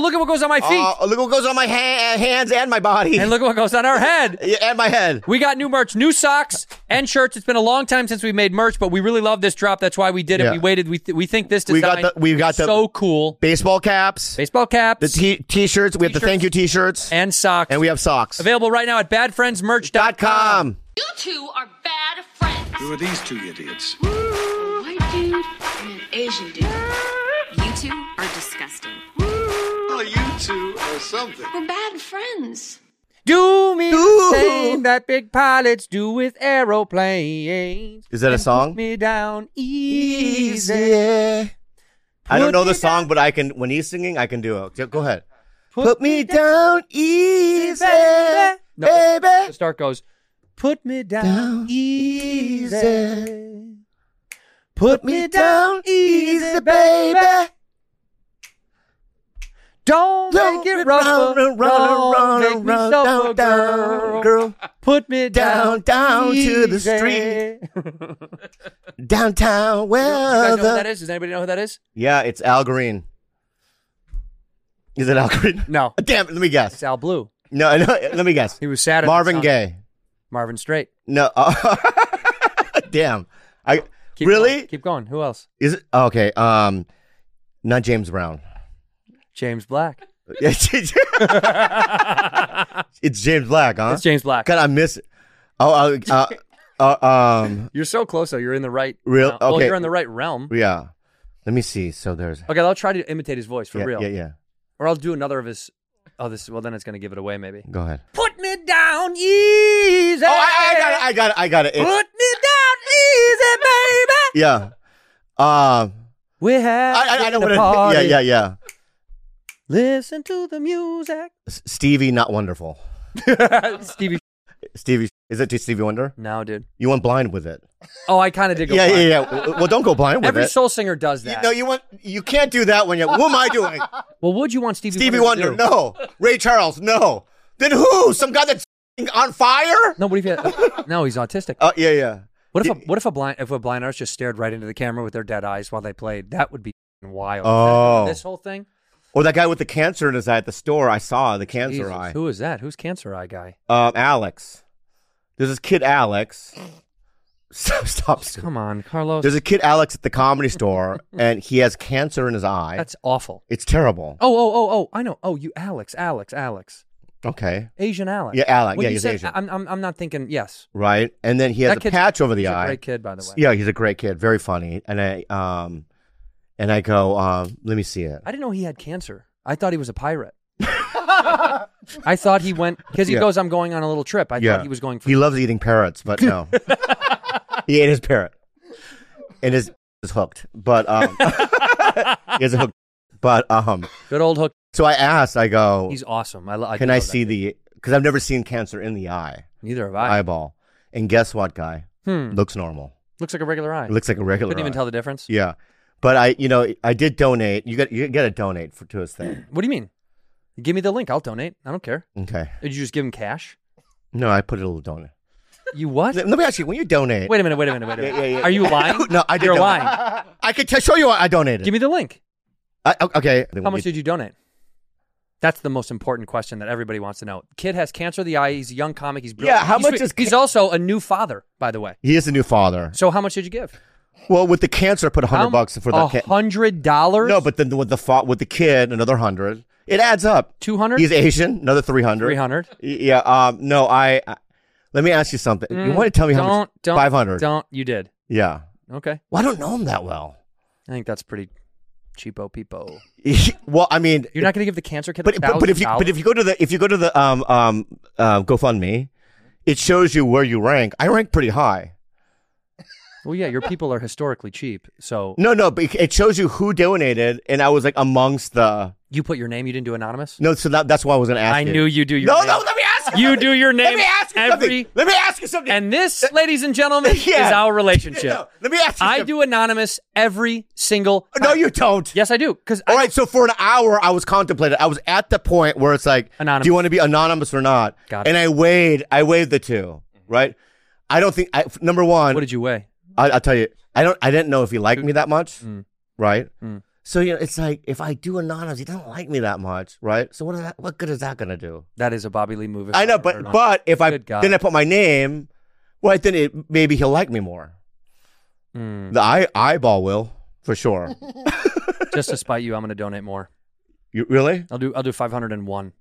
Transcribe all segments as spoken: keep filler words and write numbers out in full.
look at what goes on my feet. Uh, look what goes on my ha- hands and my body. And look at what goes on our head. Yeah, and my head. We got new merch, new socks and shirts. It's been a long time since we made merch, but we really love this drop. That's why we did it. Yeah. We waited. We th- we think this design We got the, we got is the so cool. Baseball caps. Baseball caps. The t- t-shirts. We have the T-shirts. thank you t-shirts. And socks. And we have socks. Available right now at bad friends merch dot com. You two are bad friends. Who are these two idiots? A white dude and an Asian dude. You two are disgusting. Well, you two are something. We're bad friends. Do me Ooh. the same that big pilots do with aeroplanes. Is that a And song? Put me down easy. Easy. I don't Put know the me song, down- but I can. When he's singing, I can do it. Go ahead. Put, Put me down easy, baby. No, baby. the start goes, put me down, Down easy. easy. Put me down easy, baby. Don't make it rough, run, run, don't run, make me run, suffer, down, down, girl. girl. Put me down, Down, down to the easy. street. Downtown, You well, guys know who the- that is? Does anybody know who that is? Yeah, it's Al Green. Is it Al Green? No, Damn it, let me guess. it's Al Blue. No, no, let me guess. He was sad. at Marvin the Gaye. Marvin Straight. No. uh, Damn. I Keep really? going. Keep going. Who else? Is it okay? Um, not James Brown. James Black. it's James Black, huh? It's James Black. God, I miss it. Oh, uh, uh, uh, um, You're so close, though. You're in the right. Real- uh, Well, okay. you're in the right realm. yeah. Let me see. So there's. Okay, I'll try to imitate his voice for yeah, real. yeah, yeah. Or I'll do another of his. Oh, this. Well, then it's going to give it away, maybe. Go ahead. Put me down easy. Oh, I, I got it. I got it. I got it. Put It's, me down easy, baby. yeah. Um, We have. I, I, I know the what it. party. Yeah, yeah, yeah. Listen to the music. S- Stevie, not wonderful. Stevie. Stevie, is it to Stevie Wonder? No, dude. You went blind with it. Oh, I kind of did go. Yeah, blind. yeah, yeah. Well, well, don't go blind with Every it. soul singer does You, that. no, you want. You can't do that when you. What am I doing? Well, would you want Stevie, Stevie Wonder? Wonder, to do? no. Ray Charles, no. Then who? Some guy that's on fire? No, what if he had, no, he's autistic. Oh, yeah, yeah. What if a what if a blind if a blind artist just stared right into the camera with their dead eyes while they played? That would be wild. Oh. This whole thing. Or that guy with the cancer in his eye at the store. I saw the cancer Jesus, eye. who is that? Who's cancer eye guy? Um, Alex. There's this kid Alex. Stop, stop. stop. Come on, Carlos. There's a kid Alex at the comedy store, and he has cancer in his eye. That's awful. It's terrible. Oh, oh, oh, oh! I know. Oh, you, Alex, Alex, Alex, Okay. Asian Alex. Yeah, Alex. When Yeah, you he's said- Asian. I'm, I'm, I'm not thinking. Yes, Right? And then he has That a kid's- patch over the he's eye. a great kid, by the way. Yeah, he's a great kid. Very funny. And I um and I go, um, let me see it. I didn't know he had cancer. I thought he was a pirate. I thought he went because he Yeah. goes. I'm going on a little trip. I yeah. thought he was going for. He loves eating parrots, but no. He ate his parrot. And his is hooked. But um he has a hook. But um Good old hook. so I asked, I go, He's awesome. I, lo- I can do I love that see kid. the because I've never seen cancer in the eye. Neither have I. Eyeball. And guess what, guy? Hmm. Looks normal. Looks like a regular eye. It looks like a regular Couldn't even eye. tell the difference. Yeah. But I you know, I did donate. You got you got to donate for to his thing. What do you mean? Give me the link. I'll donate. I don't care. Okay. Did you just give him cash? No, I put a little donate. You what? Let me ask you, when you donate. Wait a minute. Wait a minute. Wait a minute. Yeah, yeah, yeah. Are you lying? No, I did You're donate. lying. I could t- show you what I donated. Give me the link. I, okay. How much did you donate? That's the most important question that everybody wants to know. Kid has cancer of the eye. He's a young comic. He's brilliant. Yeah, how he's, much is He's ca- also a new father, by the way. He is a new father. So how much did you give? Well, with the cancer, I put a hundred bucks for the A ca- hundred dollars? No, but then with the fa- with the kid, another hundred. It adds up. Two hundred? He's Asian. Another three hundred. Three hundred? Yeah. Um. No. I. I let me ask you something. you want to tell me how Mm, Don't much? don't Five hundred. Don't you did? Yeah. Okay. Well, I don't know him that well. I think that's pretty cheapo peepo. Well, I mean, You're not going to give the cancer kid. but, but but if you but if you go to the if you go to the um um uh, GoFundMe, it shows you where you rank. I rank pretty high. Well, yeah, your people are historically cheap, so No, no, but it shows you who donated, and I was like amongst the. you put your name. You didn't do anonymous. No, so that, that's why I was going to ask I you. knew you do your. No, name. no, let me ask you. You something. do your name Let me ask you every. something. Let me ask you something. And this, ladies and gentlemen, Yeah. is our relationship. No, let me ask you I something. do anonymous every single. Time. No, you don't. Yes, I do. Because All right, so for an hour, I was contemplating. I was at the point where it's like, Anonymous. do you want to be anonymous or not? Got it. And I weighed, I weighed the two, right? I don't think, I, number one, What did you weigh? I, I'll tell you, I don't, I didn't know if he liked me that much, Mm. right? Mm. So you know, it's like if I do anonymous, he doesn't like me that much, right? So what is that? What good is that gonna do? That is a Bobby Lee move. if I know, I've but heard one. but if I Good God. then I put my name, well, then it maybe he'll like me more. Mm. The eye eyeball will for sure. Just to spite you, I'm going to donate more. You really? I'll do I'll do five hundred one.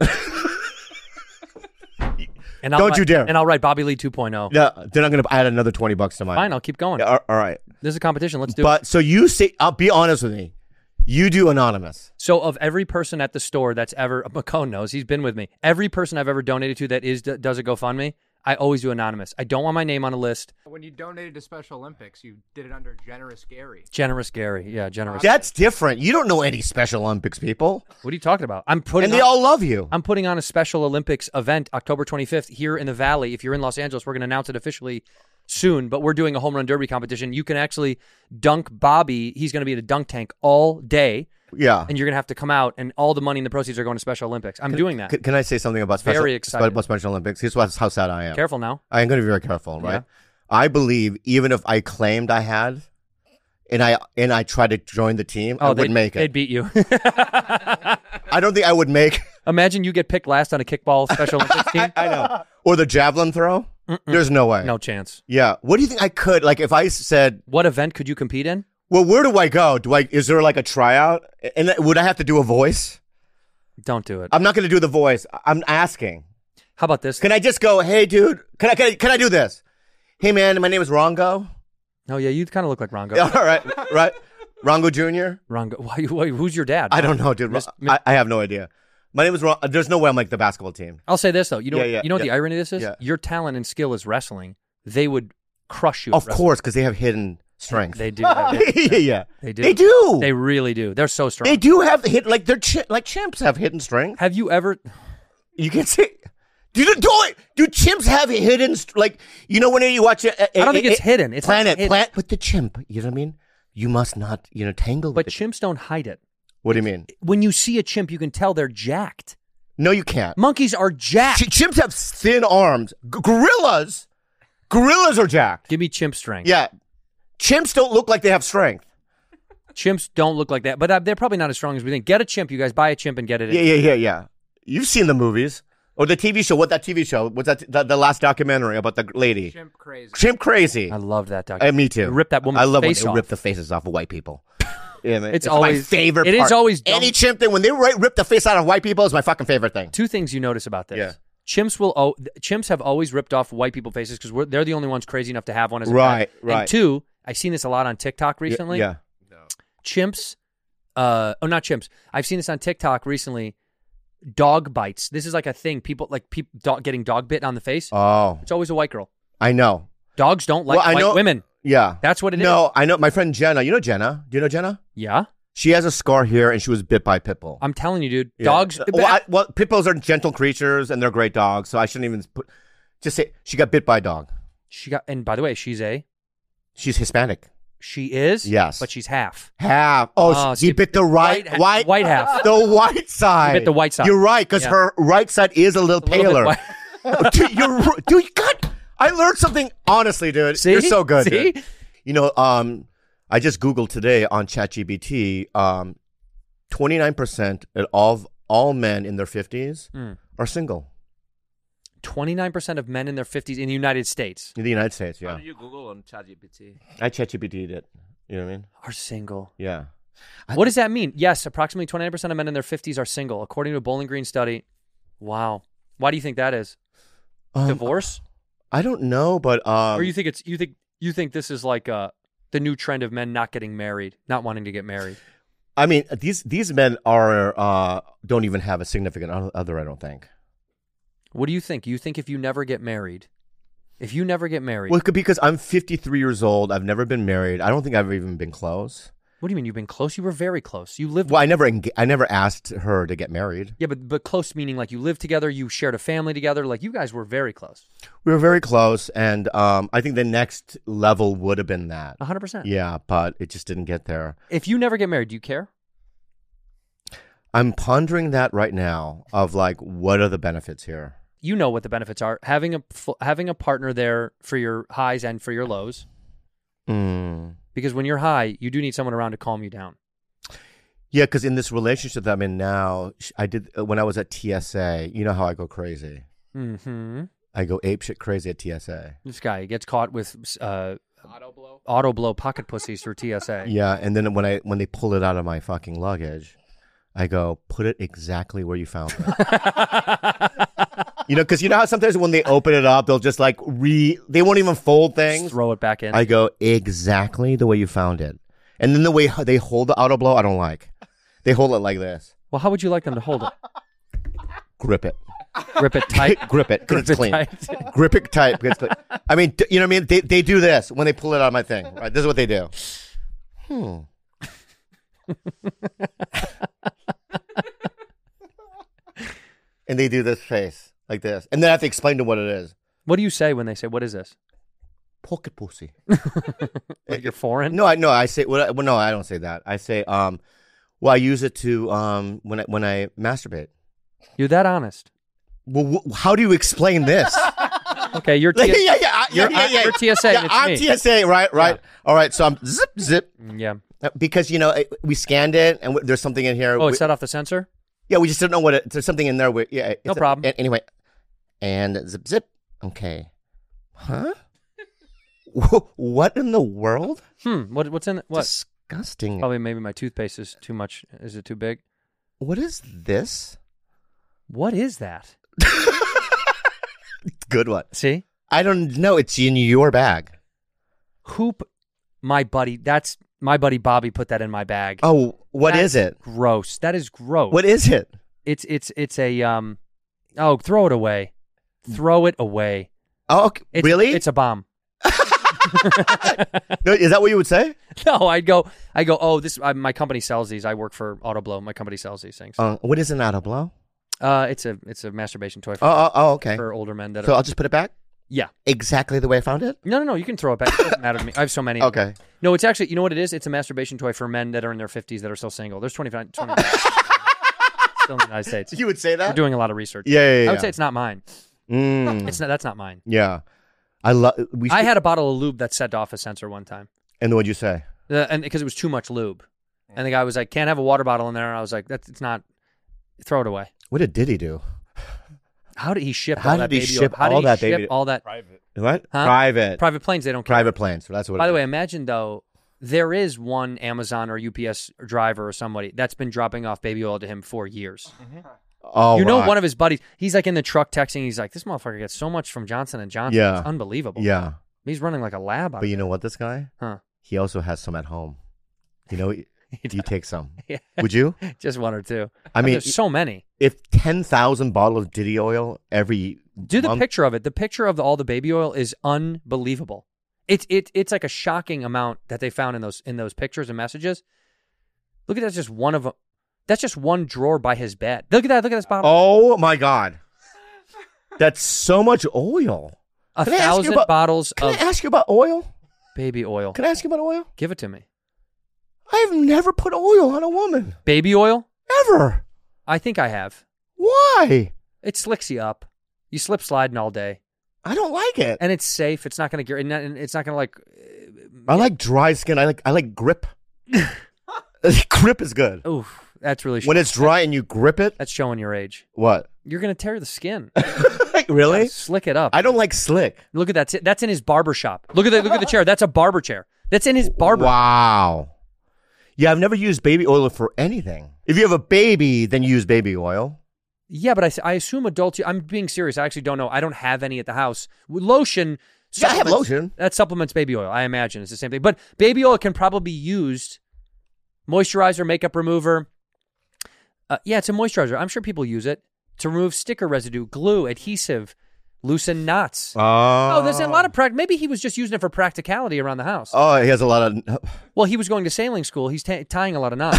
And I'll Don't write, you dare. And I'll write Bobby Lee two point oh. Yeah. Then I'm gonna add another twenty bucks to mine. Fine, I'll keep going. Yeah, all, all right. There's a competition. Let's do it. But so you say, I'll be honest with me. You do anonymous. So of every person at the store that's ever, McCone knows, he's been with me. Every person I've ever donated to that is does a GoFundMe, I always do anonymous. I don't want my name on a list. When you donated to Special Olympics, you did it under Generous Gary. Generous Gary. Yeah, generous. That's different. You don't know any Special Olympics people, What are you talking about? I'm putting and they on, all love you. I'm putting on a Special Olympics event October twenty-fifth here in the Valley. If you're in Los Angeles, we're going to announce it officially soon, but we're doing a home run derby competition. You can actually dunk Bobby. He's going to be at a dunk tank all day. Yeah. And you're going to have to come out, and all the money and the proceeds are going to Special Olympics. I'm doing that. Can, can I say something about special, Very excited. about Special Olympics? Here's what, how sad I am. Careful now. I am going to be very careful, right? Yeah. I believe even if I claimed I had, and I and I tried to join the team, I Oh, wouldn't they'd, make they'd it. beat you. I don't think I would make. Imagine you get picked last on a kickball Special Olympics team. I know. Or the javelin throw. Mm-mm. There's no way. No chance. Yeah. What do you think I could like if I said? What event could you compete in? Well, where do I go? Do I? Is there like a tryout? And th- would I have to do a voice? Don't do it. I'm not going to do the voice. I'm asking. How about this? Can I just go? Hey, dude. Can I? Can I, can I do this? Hey, man. My name is Rongo. Oh, yeah, you kind of look like Rongo. All right. Right. Rongo Junior Rongo. Why, why, who's your dad? I don't know, dude. Miss- I, I have no idea. My name is Ron. There's no way I'm like the basketball team. I'll say this, though. You know, Yeah, yeah, you know what yeah. the irony of this is? Yeah. Your talent and skill is wrestling. They would crush you. at Of wrestling. course, because they have hidden strength. They do. They, yeah, yeah. they do. They do. They really do. They're so strong. They do have hit like they're chi- like chimps have hidden strength. Have you ever? You can see. Do do it. Do chimps have hidden st- like you know when you watch a, a I don't think a- it's a- hidden. It's not planet hidden. plant with the chimp. You know what I mean? You must not you know tangle. But with the chimps don't hide it. What do you mean? When you see a chimp, you can tell they're jacked. No, you can't. Monkeys are jacked. Ch- chimps have thin arms. G- gorillas, gorillas are jacked. Give me chimp strength. Yeah, chimps don't look like they have strength. Chimps don't look like that, but uh, they're probably not as strong as we think. Get a chimp, you guys. Buy a chimp and get it in. Yeah, yeah, yeah, yeah. You've seen the movies or the T V show. What that T V show? What's that? The, the last documentary about the lady. Chimp crazy. Chimp crazy. I love that Uh, documentary. me too. It ripped that woman's I love face when off. they rip the faces off of white people. Yeah, man. It's my always- favorite. it is part. always dumb. any chimp thing when they ri- rip the face out of white people is my fucking favorite thing. Two things you notice about this. Yeah. Chimps will. Oh, chimps have always ripped off white people faces because they're the only ones crazy enough to have one as a Right, pet. right. And two, I've seen this a lot on TikTok recently. Yeah. Chimps. Uh, oh, not chimps. I've seen this on TikTok recently. Dog bites. This is like a thing. People like people dog, getting dog bit on the face. Oh, It's always a white girl. I know. Dogs don't like Well, I white know- women. Yeah. That's what it is. no, I know. My friend Jenna. You know Jenna? Do you know Jenna? Yeah, She has a scar here, and she was bit by a pit bull. I'm telling you, dude. Yeah. Dogs. Well, I, well, pit bulls are gentle creatures, and they're great dogs. So I shouldn't even put. Just say she got bit by a dog. she got. And by the way, she's a. She's Hispanic. She is. Yes. but she's half. Half. Oh, Oh, she see, bit the right, white- white, white half. The white side. bit the white side. You're right, because Yeah. her right side is a little A little bit paler. white. dude, you're ri- dude. You got. I learned something. Honestly, dude, See? you're so good. See? Dude. You know, um, I just googled today on ChatGPT. Um, twenty-nine percent of all all men in their fifties Mm. are single Twenty-nine percent of men in their fifties in the United States in the United States. How Yeah, did you Google on ChatGPT? I ChatGPT'd it. You know what I mean? are single. Yeah. I- What does that mean? Yes, approximately twenty-nine percent of men in their fifties are single, according to a Bowling Green study. Wow. Why do you think that is? Um, Divorce? I don't know, but um, or you think it's you think you think this is like uh the new trend of men not getting married, not wanting to get married? I mean, these these men are uh, don't even have a significant other. I don't think. What do you think? You think if you never get married, if you never get married, Well, it could- because I'm fifty-three years old. I've never been married. I don't think I've even been close. what do you mean you've been close? You were very close. You lived Well, I never enga- I never asked her to get married. Yeah, but but close meaning like you lived together, you shared a family together, like you guys were very close. We were very close, and um, I think the next level would have been that. one hundred percent. Yeah, but it just didn't get there. If you never get married, do you care? I'm pondering that right now. Of like, what are the benefits here? You know what the benefits are. Having a f- having a partner there for your highs and for your lows. Mm. Because when you're high, you do need someone around to calm you down. Yeah, because in this relationship that I'm in now, sh- I did uh, when I was at T S A. You know how I go crazy. Mm-hmm. I go apeshit crazy at T S A. This guy gets caught with uh, Auto blow. auto blow pocket pussies through T S A. Yeah, and then when I when they pull it out of my fucking luggage, I go, put it exactly where you found it. You know, because you know how sometimes when they open it up, they'll just like re, they won't even fold things. Just throw it back in. I go, exactly the way you found it. And then the way they hold the auto blow, I don't like. They hold it like this. Well, how would you like them to hold it? Grip it. Grip it tight. Grip it, because Grip it's it clean. tight. Grip it tight, because it's clean. I mean, d- you know what I mean? They they do this when they pull it out of my thing. Right? This is what they do. Hmm. And they do this face like this, and then I have to explain to them what it is. What do you say when they say, "What is this?" Pocket pussy. Like you're foreign? No, I no, I say well, well. No, I don't say that. I say, um, well, I use it to um when I when I masturbate. You're that honest. Well, wh- how do you explain this? Okay, you're Like, T- yeah, yeah, I- yeah, you're, yeah, yeah. you're T S A. Yeah, and it's I'm me. T S A, right, right. All right, so I'm zip, zip, Yeah. because you know it- we scanned it, and w- there's something in here. Oh, we, it's set off the sensor? yeah, we just don't know what it. There's something in there. With, yeah, it's No a- problem. a- anyway, and zip, zip. Okay, huh? Wh- what in the world? Hmm. What, what's in it? What? Disgusting. Probably maybe my toothpaste is too much. Is it too big? What is this? What is that? Good one. See? I don't know. It's in your bag. Hoop, my buddy. That's my buddy Bobby put that in my bag. Oh, what That's is it? Gross. That is gross. What is it? It's it's it's a um. Oh, throw it away. Throw it away. Oh, okay. It's, really? It's a bomb. No, is that what you would say? No, I'd go. I go. Oh, this. I, my company sells these. I work for AutoBlow. My company sells these things. Uh, what is an auto blow? Uh, it's a it's a masturbation toy for, Oh, oh, oh, okay. for older men that So are. I'll just put it back Yeah. exactly the way I found it. No, no, no. You can throw it back. It doesn't matter to me. I have so many. of them. Okay. No, it's actually. You know what it is? It's a masturbation toy for men that are in their fifties that are still single. There's twenty-five. twenty still in the United States. You would say that? We're doing a lot of research. Yeah, yeah, yeah. I would say it's not mine. Mm, It's not. That's not mine. yeah. I love. We. I should- had a bottle of lube that set off a sensor one time, And what'd you say? uh, and because it was too much lube, and the guy was like, "Can't have a water bottle in there." And I was like, "That's it's not. Throw it away." What did Diddy do? How did he ship How all did that he baby ship oil? How did all he that ship baby- all that What? Huh? Private. private planes? They don't care. Private planes. So that's what. By it the is. way, imagine though there is one Amazon or U P S driver or somebody that's been dropping off baby oil to him for years. Oh, you know, right. one of his buddies, he's like in the truck texting. He's like, "This motherfucker gets so much from Johnson and Johnson. Yeah. It's unbelievable." Yeah, He's running like a lab. Out but you there. know what? This guy, Huh? he also has some at home. You know, you take some. Yeah. Would you? Just one or two. I mean, there's so many. if ten thousand bottles of Diddy oil every Do the month- picture of it. The picture of the, all the baby oil is unbelievable. It's it it's like a shocking amount that they found in those in those pictures and messages. Look at that, just one of them. That's just one drawer by his bed. Look at that. Look at this bottle. Oh my God, that's so much oil. a can I ask you thousand about- bottles Can of I ask you about oil? baby oil. Can I ask you about oil? Give it to me. I've never put oil on a woman. Baby oil? Ever. I think I have. Why? It slicks you up. You slip sliding all day, I don't like it. and it's safe. It's not going to get. and It's not going to like. I like dry skin. I like I like grip. Grip is good. Oof, that's really. When it's dry and you grip it, that's showing your age. what? You're going to tear the skin. Really? Slick it up. I don't like slick. Look at that. That's in his barber shop. Look at the look at the chair. That's a barber chair. That's in his barber. Wow. Yeah, I've never used baby oil for anything. If you have a baby, then you use baby oil. Yeah, but I, I assume adults. I'm being serious. I actually don't know. I don't have any at the house. Lotion. Yeah, I have supplements- lotion. That supplements baby oil. I imagine it's the same thing. But baby oil can probably be used. Moisturizer, makeup remover. Uh, yeah, it's a moisturizer. I'm sure people use it to remove sticker residue, glue, adhesive, loosen knots. Oh, Oh, there's a lot of prac. Maybe he was just using it for practicality around the house. Oh, he has a lot of. Well, he was going to sailing school. He's ta tying a lot of knots.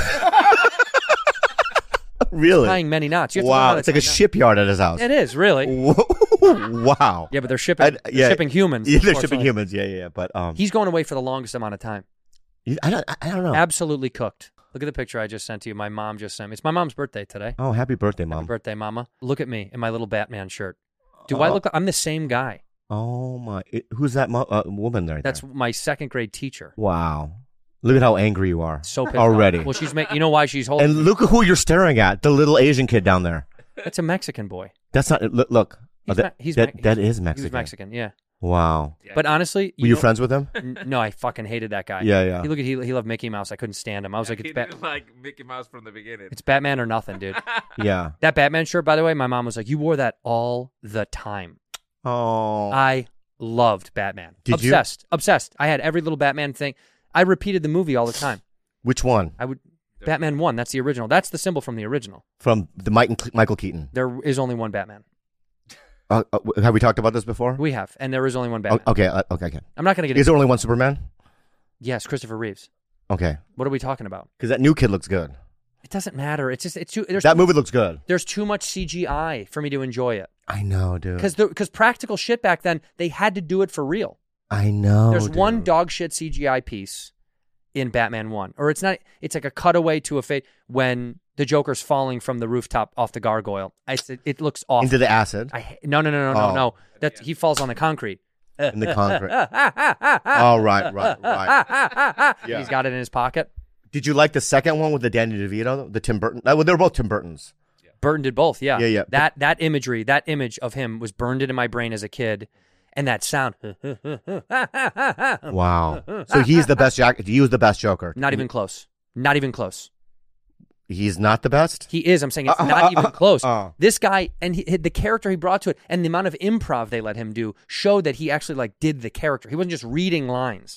Really? Tying many knots. You have to learn how Wow, to it's like a tie knots. shipyard at his house. It is really. Wow. Yeah, but they're shipping. I- they're yeah. shipping humans. Yeah, they're shipping unfortunately. humans. Yeah, yeah, yeah. But um, He's going away for the longest amount of time. I don't, I don't know. Absolutely cooked. Look at the picture I just sent to you. My mom just sent me. It's my mom's birthday today. Oh, happy birthday, Happy mom. birthday, mama. Look at me in my little Batman shirt. Do I Uh, look like I'm the same guy? Oh my! It- who's that mo- uh, woman right That's there? my second grade teacher. Wow. Look at how angry you are. So pissed already. off. Well, she's making. You know why she's holding? And look at who you're staring at. The little Asian kid down there. It's a Mexican boy. That's not. Look. look. He's Oh, that, Me- he's that, Me- that he's- is Mexican. He was Mexican. Yeah. Wow. But honestly, Were you know- friends with him? N- No, I fucking hated that guy. Yeah, yeah. He look at he, he loved Mickey Mouse. I couldn't stand him. I was like, he it's, Bat- didn't like Mickey Mouse from the beginning. it's Batman or nothing, dude. Yeah. That Batman shirt, by the way, my mom was like, you wore that all the time. Oh. I loved Batman. Did you? Obsessed. Obsessed. I had every little Batman thing. I repeated the movie all the time. Which one? I would. Batman one. That's the original. That's the symbol from the original. From the Mike and Cle- Michael Keaton. There is only one Batman. Uh, uh, have we talked about this before? We have, and there is only one Oh, Batman. okay. Uh, okay. Okay. I'm not going to get Is into there only one Superman? Yes, Christopher Reeves. Okay. What are we talking about? Because that new kid looks good. It doesn't matter. It's just it's too. There's That movie looks good. There's too much C G I for me to enjoy it. I know, dude. Because because practical shit back then, they had to do it for real. I know. There's dude. one dog shit C G I piece in Batman one, or it's not. It's like a cutaway to a fate when the Joker's falling from the rooftop off the gargoyle. I said it looks awful. Into the acid. I ha- no no no no no Oh. no. That he falls on the concrete. In the concrete. Oh, right, right, right. Yeah. He's got it in his pocket. Did you like the second one with the Danny DeVito, the Tim Burton? Uh, well, they were both Tim Burtons. Burton did both. Yeah Yeah, yeah. That that imagery, that image of him was burned into my brain as a kid, and that sound. Wow. So he's the best Jack. He was the best Joker. Not even close. Not even close. He's not the best. He is. I'm saying it's Uh, uh, not uh, even uh, close. uh. This guy and he, the character he brought to it, and the amount of improv they let him do, showed that he actually like did the character. He wasn't just reading lines.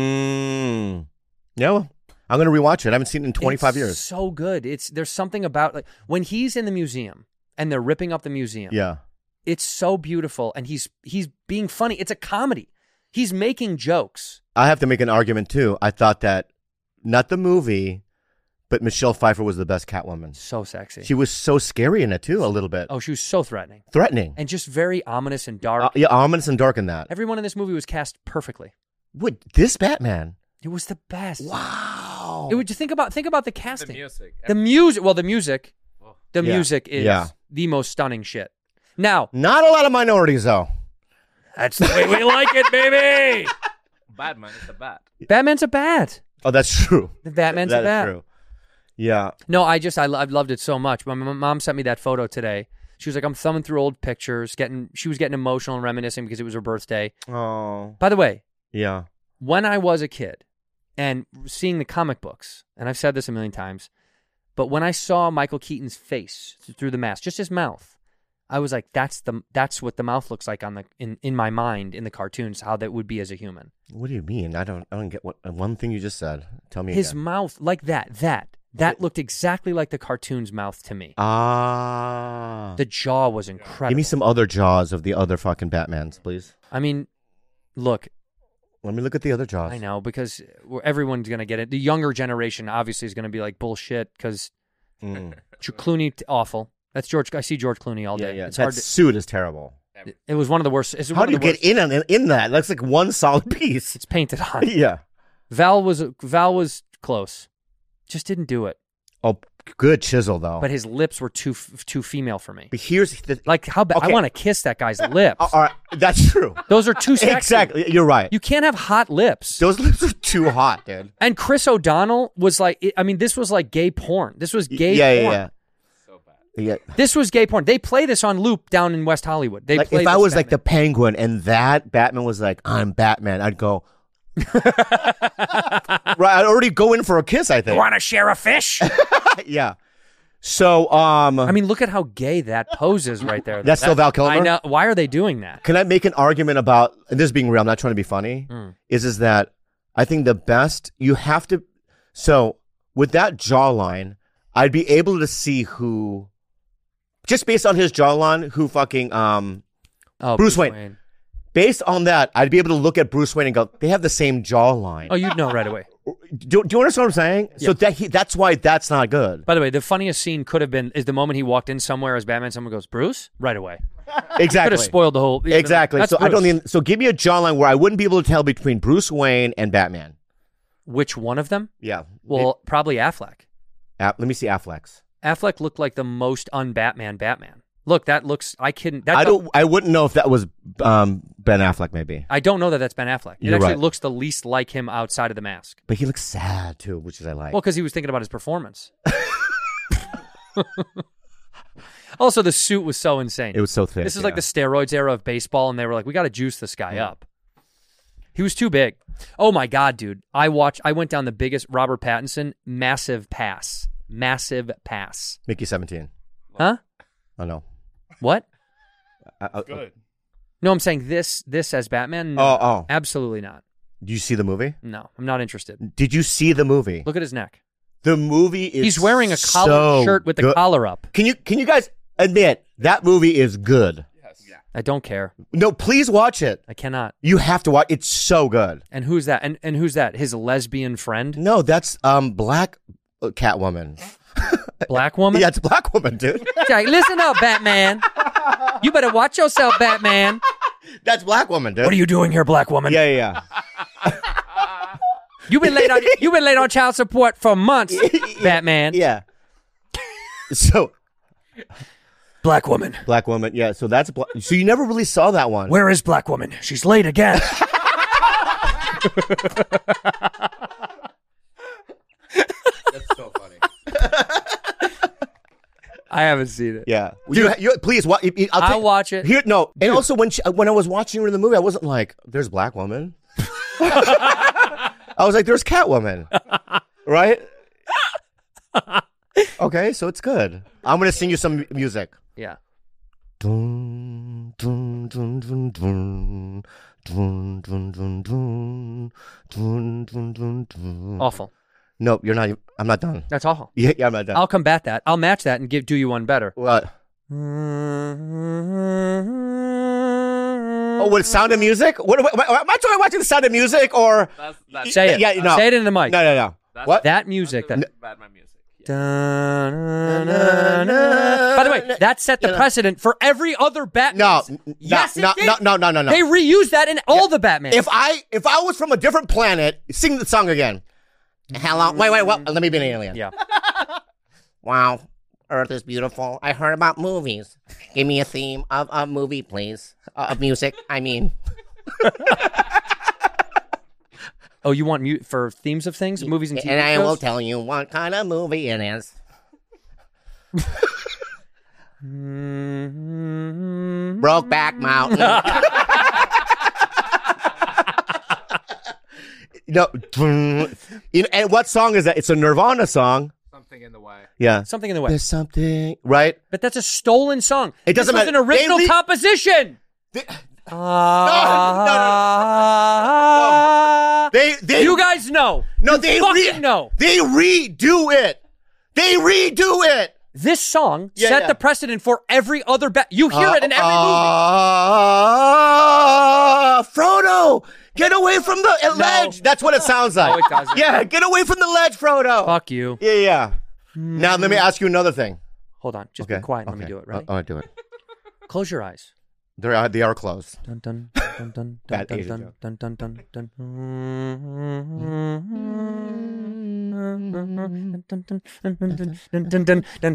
Mm. Yeah. Well, I'm gonna rewatch it. I haven't seen it in twenty-five It's years. So good. It's there's something about like when he's in the museum and they're ripping up the museum. Yeah. It's so beautiful, and he's he's being funny. It's a comedy. He's making jokes. I have to make an argument too. I thought that not the movie, but Michelle Pfeiffer was the best Catwoman. So sexy. She was so scary in it too, a little bit. oh, she was so threatening Threatening. and just very ominous and dark. Uh, yeah, ominous and dark in that. Everyone in this movie was cast perfectly. What, this Batman? It was the best. Wow. It would just think about think about the The casting. music. The music. Well, the music. The Yeah. music is Yeah. the most stunning shit. Now, Not a lot of minorities though. that's the way we like it, baby. Batman is a bat. Batman's a bat. Oh, that's true. The Batman's That a is bat. true. Yeah. No, I just I lo- I've loved it so much. My, my mom sent me that photo today. She was like, I'm thumbing through old pictures, getting. She was getting emotional and reminiscing because it was her birthday. Oh. By the way, Yeah. when I was a kid and seeing the comic books, and I've said this a million times, but when I saw Michael Keaton's face through the mask, just his mouth, I was like, that's the that's what the mouth looks like on the in, in my mind in the cartoons, how that would be as a human. What do you mean? I don't. I don't get what one thing you just said. Tell me His again. mouth, like that, that that looked exactly like the cartoon's mouth to me. Ah. The jaw was incredible. Give me some other jaws of the other fucking Batmans, please. I mean, look, Let me look at the other jaws. I know because we're, everyone's gonna get it. The younger generation obviously is gonna be like bullshit because Mm. Clooney awful. That's George. I see George Clooney all Yeah, day. yeah. It's that hard. To, suit is terrible. it, it was one of the worst. It's How one do you of the get worst- in on in that? That's like one solid piece. It's painted on. Yeah. Val was Val was close, just didn't do it. Oh, good chisel though. But his lips were too f- too female for me. But here's the. Like how bad? I Okay. want to kiss that guy's lips. Uh, all right, that's true. Those are too sexy. Exactly. You're right. You can't have hot lips. Those lips are too hot, dude. And Chris O'Donnell was like, I mean, this was like gay porn. This was gay yeah, yeah, porn. yeah. Yeah. This was gay porn. They play this on loop down in West Hollywood. They Like play if I this was like the Batman. Penguin and that Batman was like, I'm Batman, I'd go. Right, I'd already go in for a kiss. I think. Want to share a fish? Yeah. So, um, I mean, look at how gay that pose is right there. That's still Val Kilmer? I know. Why are they doing that? can I make an argument about and this being real? I'm not trying to be funny. Mm. Is is that I think the best you have to. So with that jawline, I'd be able to see who, just based on his jawline, who fucking um, Oh, Bruce Wayne. Based on that, I'd be able to look at Bruce Wayne and go, they have the same jawline. Oh, you'd know right away. Do, do you understand what I'm saying? So that he, that's why that's not good. By the way, the funniest scene could have been is the moment he walked in somewhere as Batman. Someone goes, Bruce, right away. Exactly. Could have spoiled the whole. Exactly. That's So I don't Bruce. need. So give me a jawline where I wouldn't be able to tell between Bruce Wayne and Batman. Which one of them? Yeah. Well, probably Affleck. App, let me see Affleck's. Affleck looked like the most un-Batman Batman. Look, that looks. I couldn't. That I don't. I wouldn't know if that was um, Ben Affleck, maybe. I don't know that that's Ben Affleck. It You're actually right. looks the least like him outside of the mask. But he looks sad too, which is I like. Well, because he was thinking about his performance. Also, the suit was so insane. It was so thick. This is yeah. like the steroids era of baseball, and they were like, "We got to juice this guy up." He was too big. Oh my god, dude! I watched. I went down the biggest Robert Pattinson massive pass, massive pass. Mickey seventeen. Huh? Oh no. What? I, I, Good. No, I'm saying this. This as Batman. No, Oh, oh. absolutely not. Do you see the movie? No, I'm not interested. Did you see the movie? Look at his neck. The movie is. He's wearing a collared so shirt with the good. collar up. Can you can you guys admit that movie is good? Yes. Yeah. I don't care. No, please watch it. I cannot. You have to watch. It's so good. And who's that? And and who's that? His lesbian friend? No, that's um Black uh, Catwoman. Black woman? Yeah, it's Black Woman, dude. Like, listen up, Batman. You better watch yourself, Batman. That's Black Woman, dude. What are you doing here, Black woman? Yeah, yeah, You've been late on you've been late on child support for months, Batman. yeah. So Black woman. Black Woman. Yeah. So that's Bla- so you never really saw that one. Where is Black woman? She's late again. That's so funny. I haven't seen it. Yeah. You, you, please, wa- I'll, I'll tell- watch it. Here, no. And also, when she, when I was watching her in the movie, I wasn't like, "There's Black Woman." I was like, "There's Catwoman," right? Okay, so it's good. I'm gonna sing you some music. Yeah. Dun, dun, dun, dun, dun. Dun, dun, dun, dun. Dun, dun, dun, dun. Awful. No, you're not. even- I'm not done. That's awful. Yeah, yeah, I'm not done. I'll combat that. I'll match that and give do you one better. What? Oh, what? Sound of Music? What? Am I, am I trying watching the Sound of Music or? That's, that's, Say it. Yeah, no. Say it in the mic. No, no, no. that's, What? That music. That's That, the Batman music. Yeah. Da-na-na-na. By the way, that set the Yeah. precedent for every other Batman. No, n- Yes, no, it did. no, no, no, no, no. They reused that in all the Batman. If I if I was from a different planet, sing the song again. Hello. Wait, wait, what? Let me be an alien. yeah. Wow, Earth is beautiful. I heard about movies. Give me a theme of a movie, please. Uh, of music, I mean. Oh, you want mute for themes of things, movies and T V And I shows? will tell you what kind of movie it is. Brokeback Mountain. No. You know, and what song is that? It's a Nirvana song. Something in the way. Yeah. Something in the way. There's something right. But that's a stolen song. It doesn't this matter. was an original They re- composition. They, Ah. they, they You guys know. no, You they fucking re- know. They redo it. They redo it. This song Yeah, set yeah. the precedent for every other bat. You hear it in every movie. Uh, Frodo, get away from the ledge. That's what it sounds like. No, it doesn't. Yeah, get away from the ledge, Frodo. Fuck you. Yeah, yeah. Now let me ask you another thing. Hold on. Just Okay. be quiet and okay. let me do it, right? I'll, I'll do it. Close your eyes. They are they are closed. Dun dun dun dun dun Bad dun Asian dun joke. dun dun dun dun. Dun dun dun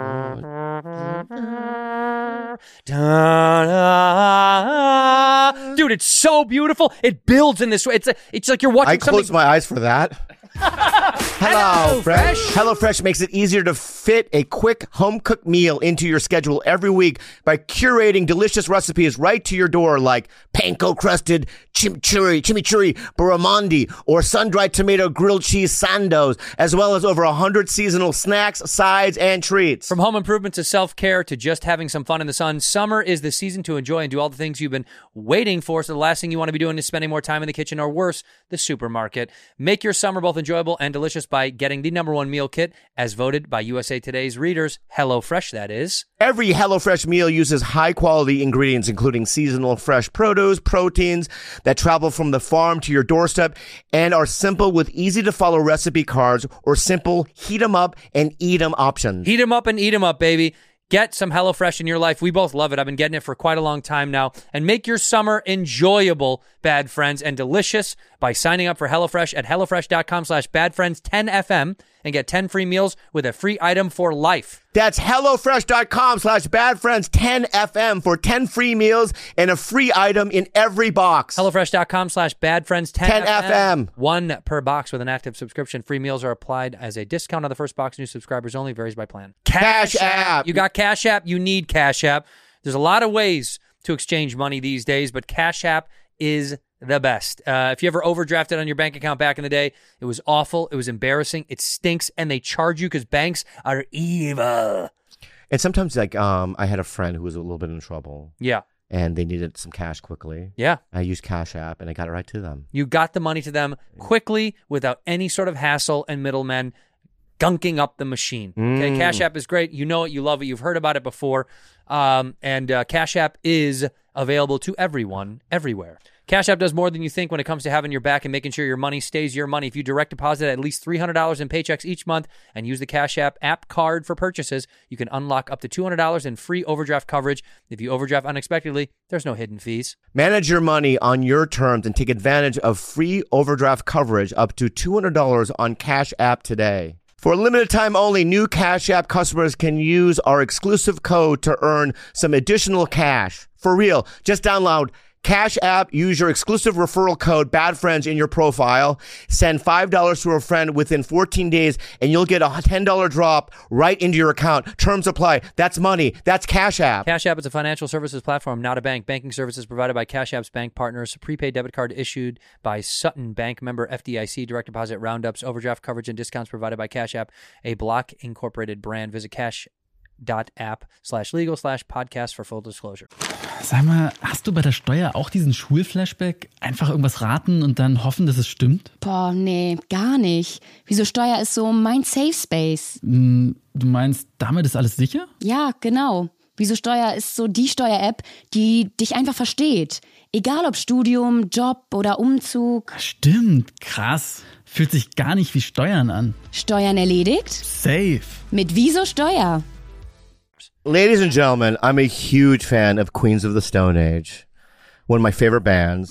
dun. Dude, it's so beautiful. It builds in this way. It's a, it's like you're watching I something. closed my eyes for that. Hello Fresh. HelloFresh makes it easier to fit a quick home cooked meal into your schedule every week by curating delicious recipes right to your door, like panko crusted chimichurri, chimichurri barramundi, or sun-dried tomato grilled cheese sandos, as well as over a hundred seasonal snacks, sides, and treats. From home improvement to self-care to just having some fun in the sun, summer is the season to enjoy and do all the things you've been waiting for. So the last thing you want to be doing is spending more time in the kitchen or worse, the supermarket. Make your summer both enjoyable and delicious by getting the number one meal kit as voted by U S A Today's readers. HelloFresh, that is. Every HelloFresh meal uses high-quality ingredients, including seasonal fresh produce, proteins that travel from the farm to your doorstep, and are simple with easy-to-follow recipe cards or simple heat 'em up and eat 'em options. Heat 'em up and eat 'em up, baby. Get some HelloFresh in your life. We both love it. I've been getting it for quite a long time now. And make your summer enjoyable, bad friends, and delicious by signing up for HelloFresh at HelloFresh.com slash badfriends10FM. and get ten free meals with a free item for life. That's HelloFresh.com slash BadFriends10FM for ten free meals and a free item in every box. HelloFresh.com slash BadFriends10FM. ten F M. One per box with an active subscription. Free meals are applied as a discount on the first box. New subscribers only. Varies by plan. Cash App. You got Cash App. You need Cash App. There's a lot of ways to exchange money these days, but Cash App is the best. Uh, if you ever overdrafted on your bank account back in the day, it was awful. It was embarrassing. It stinks, and they charge you because banks are evil. And sometimes, like, um, I had a friend who was a little bit in trouble. Yeah. And they needed some cash quickly. Yeah. I used Cash App, and I got it right to them. You got the money to them quickly without any sort of hassle and middlemen gunking up the machine. Okay, Mm. Cash App is great. You know it. You love it. You've heard about it before. Um, and uh, Cash App is available to everyone, everywhere. Cash App does more than you think when it comes to having your back and making sure your money stays your money. If you direct deposit at least three hundred dollars in paychecks each month and use the Cash App app card for purchases, you can unlock up to two hundred dollars in free overdraft coverage. If you overdraft unexpectedly, there's no hidden fees. Manage your money on your terms and take advantage of free overdraft coverage up to two hundred dollars on Cash App today. For a limited time only, new Cash App customers can use our exclusive code to earn some additional cash. For real, just download Cash App, use your exclusive referral code BADFRIENDS in your profile, send five dollars to a friend within fourteen days, and you'll get a ten dollars drop right into your account. Terms apply. That's money. That's Cash App. Cash App is a financial services platform, not a bank. Banking services provided by Cash App's bank partners. Prepaid debit card issued by Sutton Bank, member F D I C. Direct deposit roundups, overdraft coverage, and discounts provided by Cash App, a Block Incorporated brand. Visit cash.app slash legal slash podcast for full disclosure. Sag mal, hast du bei der Steuer auch diesen Schulflashback? Einfach irgendwas raten und dann hoffen, dass es stimmt? Boah, nee, gar nicht. Wieso Steuer ist so mein Safe Space? Hm, du meinst, damit ist alles sicher? Ja, genau. Wieso Steuer ist so die Steuer-App, die dich einfach versteht. Egal ob Studium, Job oder Umzug. Stimmt, krass. Fühlt sich gar nicht wie Steuern an. Steuern erledigt? Safe. Mit Wieso Steuer? Ladies and gentlemen, I'm a huge fan of Queens of the Stone Age. One of my favorite bands.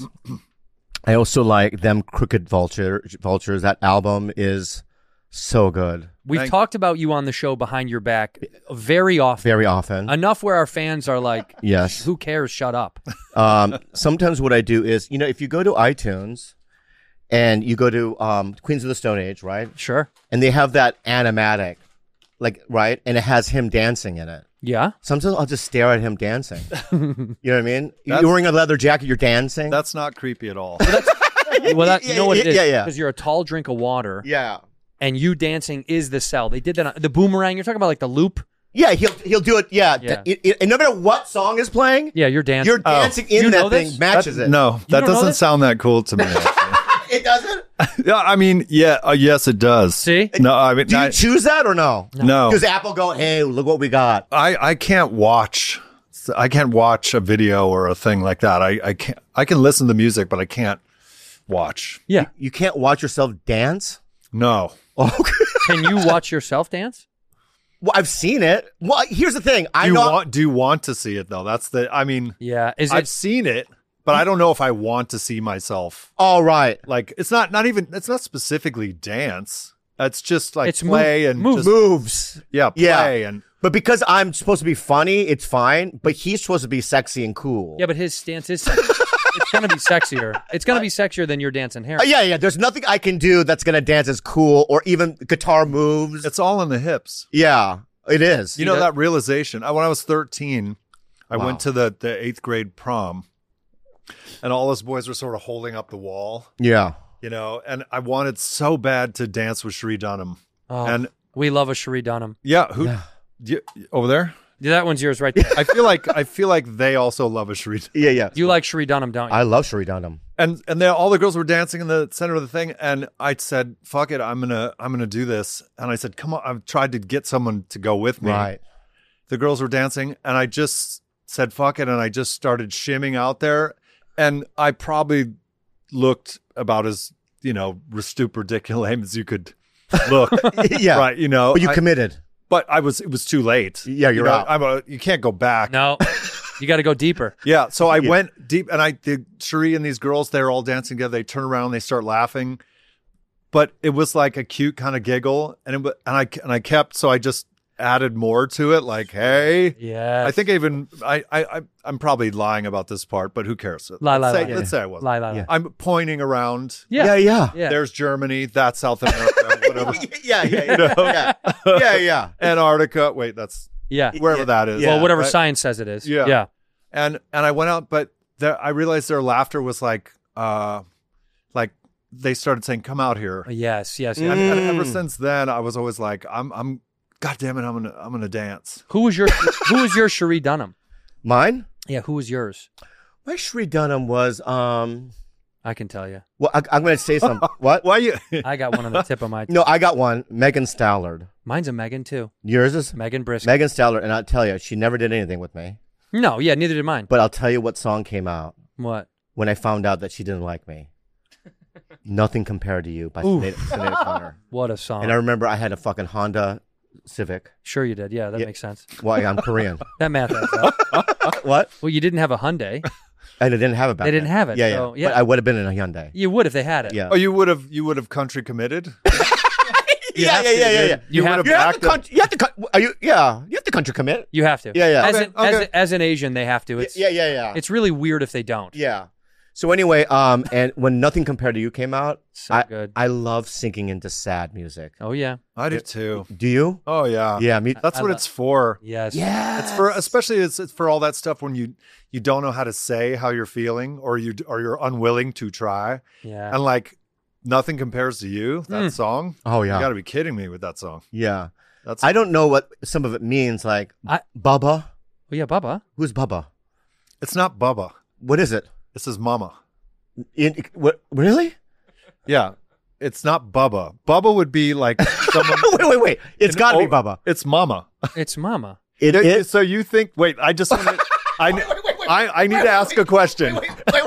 I also like them Crooked Vulture, Vultures. That album is so good. We've Thank- talked about you on the show behind your back very often. Very often. Enough where our fans are like, Yes. who cares? Shut up. Um, sometimes what I do is, you know, if you go to iTunes and you go to um, Queens of the Stone Age, right? Sure. And they have that animatic, like, right? And it has him dancing in it. Yeah. Sometimes I'll just stare at him dancing. You know what I mean? That's- You're wearing a leather jacket, you're dancing. That's not creepy at all. Well, that, you know what it is? Yeah, yeah. Because you're a tall drink of water. Yeah. And you dancing is the sell. They did that on the boomerang. You're talking about like the loop. Yeah, he'll he'll do it. Yeah, Yeah. It, it, and no matter what song is playing, Yeah, you're dancing. you're dancing in You know that thing. this? Matches it. No, that don't know doesn't this? sound that cool to me. actually. It doesn't. Yeah, I mean, yeah, uh, yes, it does. See? No, I mean, Do you I, choose that or no? no, Does Apple go, hey, look what we got? I, I can't watch. I can't watch a video or a thing like that. I, I can't. I can listen to music, but I can't watch. Yeah. You can't watch yourself dance? No. Okay. Can you watch yourself dance? Well, I've seen it. Well, here's the thing. Do I you know. want? Do you want to see it though? That's the. I mean, Yeah. Is I've it? seen it, but I don't know if I want to see myself. All right. Like, it's not. Not even. It's not specifically dance. It's just like It's play move- and move- just, Moves. yeah, Yeah. play and. But because I'm supposed to be funny, it's fine. But he's supposed to be sexy and cool. Yeah, but his stance is sexy. It's going to be sexier. It's going to be sexier than your dancing hair. Uh, yeah, yeah. There's nothing I can do that's going to dance as cool or even guitar moves. It's all in the hips. yeah, it is. You know that- that realization. I, when I was thirteen, I Wow. went to the, the eighth grade prom, and all those boys were sort of holding up the wall, Yeah. you know. And I wanted so bad to dance with Sheree Dunham. Oh, And we love a Sheree Dunham. yeah, who you- over there? Yeah, that one's yours right there. I feel like I feel like they also love a Sheree. Yeah, yeah. You like Sheree Dunham, don't you? I love Sheree Dunham. And and then all the girls were dancing in the center of the thing, and I said, "Fuck it, I'm gonna I'm gonna do this." And I said, "Come on!" I've tried to get someone to go with me. Right. The girls were dancing, and I just said, "Fuck it," and I just started shimming out there, and I probably looked about as you know stupid, ridiculous as you could look. Yeah. Right. You know, But you I- committed. But I was it was too late. Yeah, you're you know, out. I'm a, you can't go back. No. You got to go deeper. Yeah, so I Yeah. went deep, and I the Sheree and these girls, they're all dancing together. They turn around, they start laughing, but it was like a cute kind of giggle, and it, wa- and I and I kept so I just added more to it, like, hey, yeah. I think I even I I I- I'm probably lying about this part, but who cares? Lie, let's lie, say, lie. let's say I wasn't. Lie, lie, lie. I'm pointing around. Yeah. Yeah, yeah. Yeah. There's Germany. That's South America. Whatever. yeah, yeah, yeah, You know? yeah, yeah, yeah. Antarctica. Wait, that's Yeah. wherever that is. Well, whatever right? science says it is. Yeah. Yeah. And and I went out, but there, I realized their laughter was like, uh, like they started saying, "Come out here." Yes, yes. And, yes. and ever Mm. since then, I was always like, "I'm, I'm, God damn it, I'm gonna, I'm gonna dance." Who was your Who was your Cherie Dunham? Mine? Yeah, who was yours? My Cherie Dunham was um. I can tell you. Well, I, I'm going to say something. What? Why you? I got one on the tip of my. No, I got one. Megan Stallard. Mine's a Megan too. Yours is Megan Briscoe. Megan Stallard, and I'll tell you, she never did anything with me. No, yeah, neither did mine. But I'll tell you what song came out What? when I found out that she didn't like me. Nothing Compared to You by Oof. Sinead Sinead O'Connor. What a song. And I remember I had a fucking Honda Civic. Sure you did. Yeah, that Yeah. makes sense. Why? I'm Korean. That math adds up. What? Well, you didn't have a Hyundai. And I didn't have it back They didn't then. have it, Yeah, so, yeah. yeah. But I would have been in a Hyundai. You would if they had it. Yeah. Oh, you would have, you would have country committed. yeah, have yeah, to, yeah, yeah, dude. yeah. You have you to. have to. Con- you have to. Con- are you? Yeah. You have to country commit. You have to. Yeah, yeah. As, Okay, an, as, okay. a- as an Asian, they have to. It's, yeah, yeah, yeah. It's really weird if they don't. Yeah. So anyway, um, and when Nothing Compared to You came out, So I, good. I love sinking into sad music. Oh, yeah. I do too. Do you? Oh yeah, Yeah, me. That's I what lo- it's for. Yes. Yeah. It's for, especially it's, it's for all that stuff when you you don't know how to say how you're feeling, or you or you're unwilling to try, Yeah. and like Nothing Compares to You. That Mm. song. Oh yeah. You got to be kidding me with that song. Yeah. That's I don't know what some of it means. Like I- Bubba. Well, yeah, Bubba. Who's Bubba? It's not Bubba. What is it? This is Mama. In, what? Really? Yeah, it's not Bubba. Bubba would be like someone. wait, wait, wait. It's an got to be old- Bubba. It's Mama. It's Mama. It, Yeah, it, so you think? Wait, I just. Wanna, I, I I need to ask a question.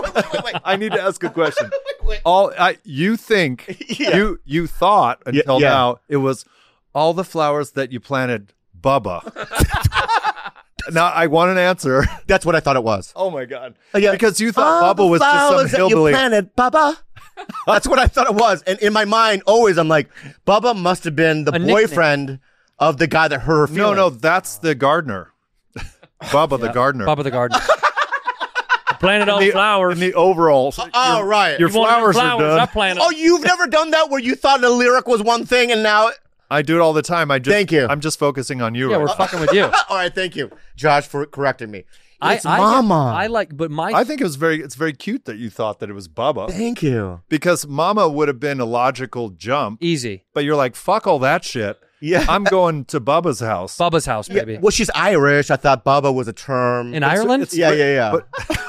I need to ask a question. All I you think Yeah. you you thought until yeah. now it was all the flowers that you planted, Bubba. Now I want an answer. That's what I thought it was. Oh my god! Yeah. Because you thought All Bubba the was just some flowers that hillbilly. You planted, Bubba. That's what I thought it was. And in my mind, always, I'm like, Bubba must have been the A nickname. boyfriend of the guy that hurt her No, feelings. no, that's the gardener. Bubba the gardener. Bubba the gardener. Planted all in the, flowers. in the overalls. Oh, Your- right. Your You wanted flowers, flowers. are I done. planted. Oh, you've never done that where you thought the lyric was one thing and now. I do it all the time. I just Thank you. I'm just focusing on you. yeah, right we're now. fucking with you. All right, thank you, Josh, for correcting me. I, It's I, Mama. I like, but my I think it was very it's very cute that you thought that it was Bubba. Thank you. Because Mama would have been a logical jump, easy. but you're like, fuck all that shit. Yeah. I'm going to Bubba's house. Bubba's house, baby. Well, she's Irish. I thought Bubba was a term. In Ireland? it's- yeah, yeah, yeah. But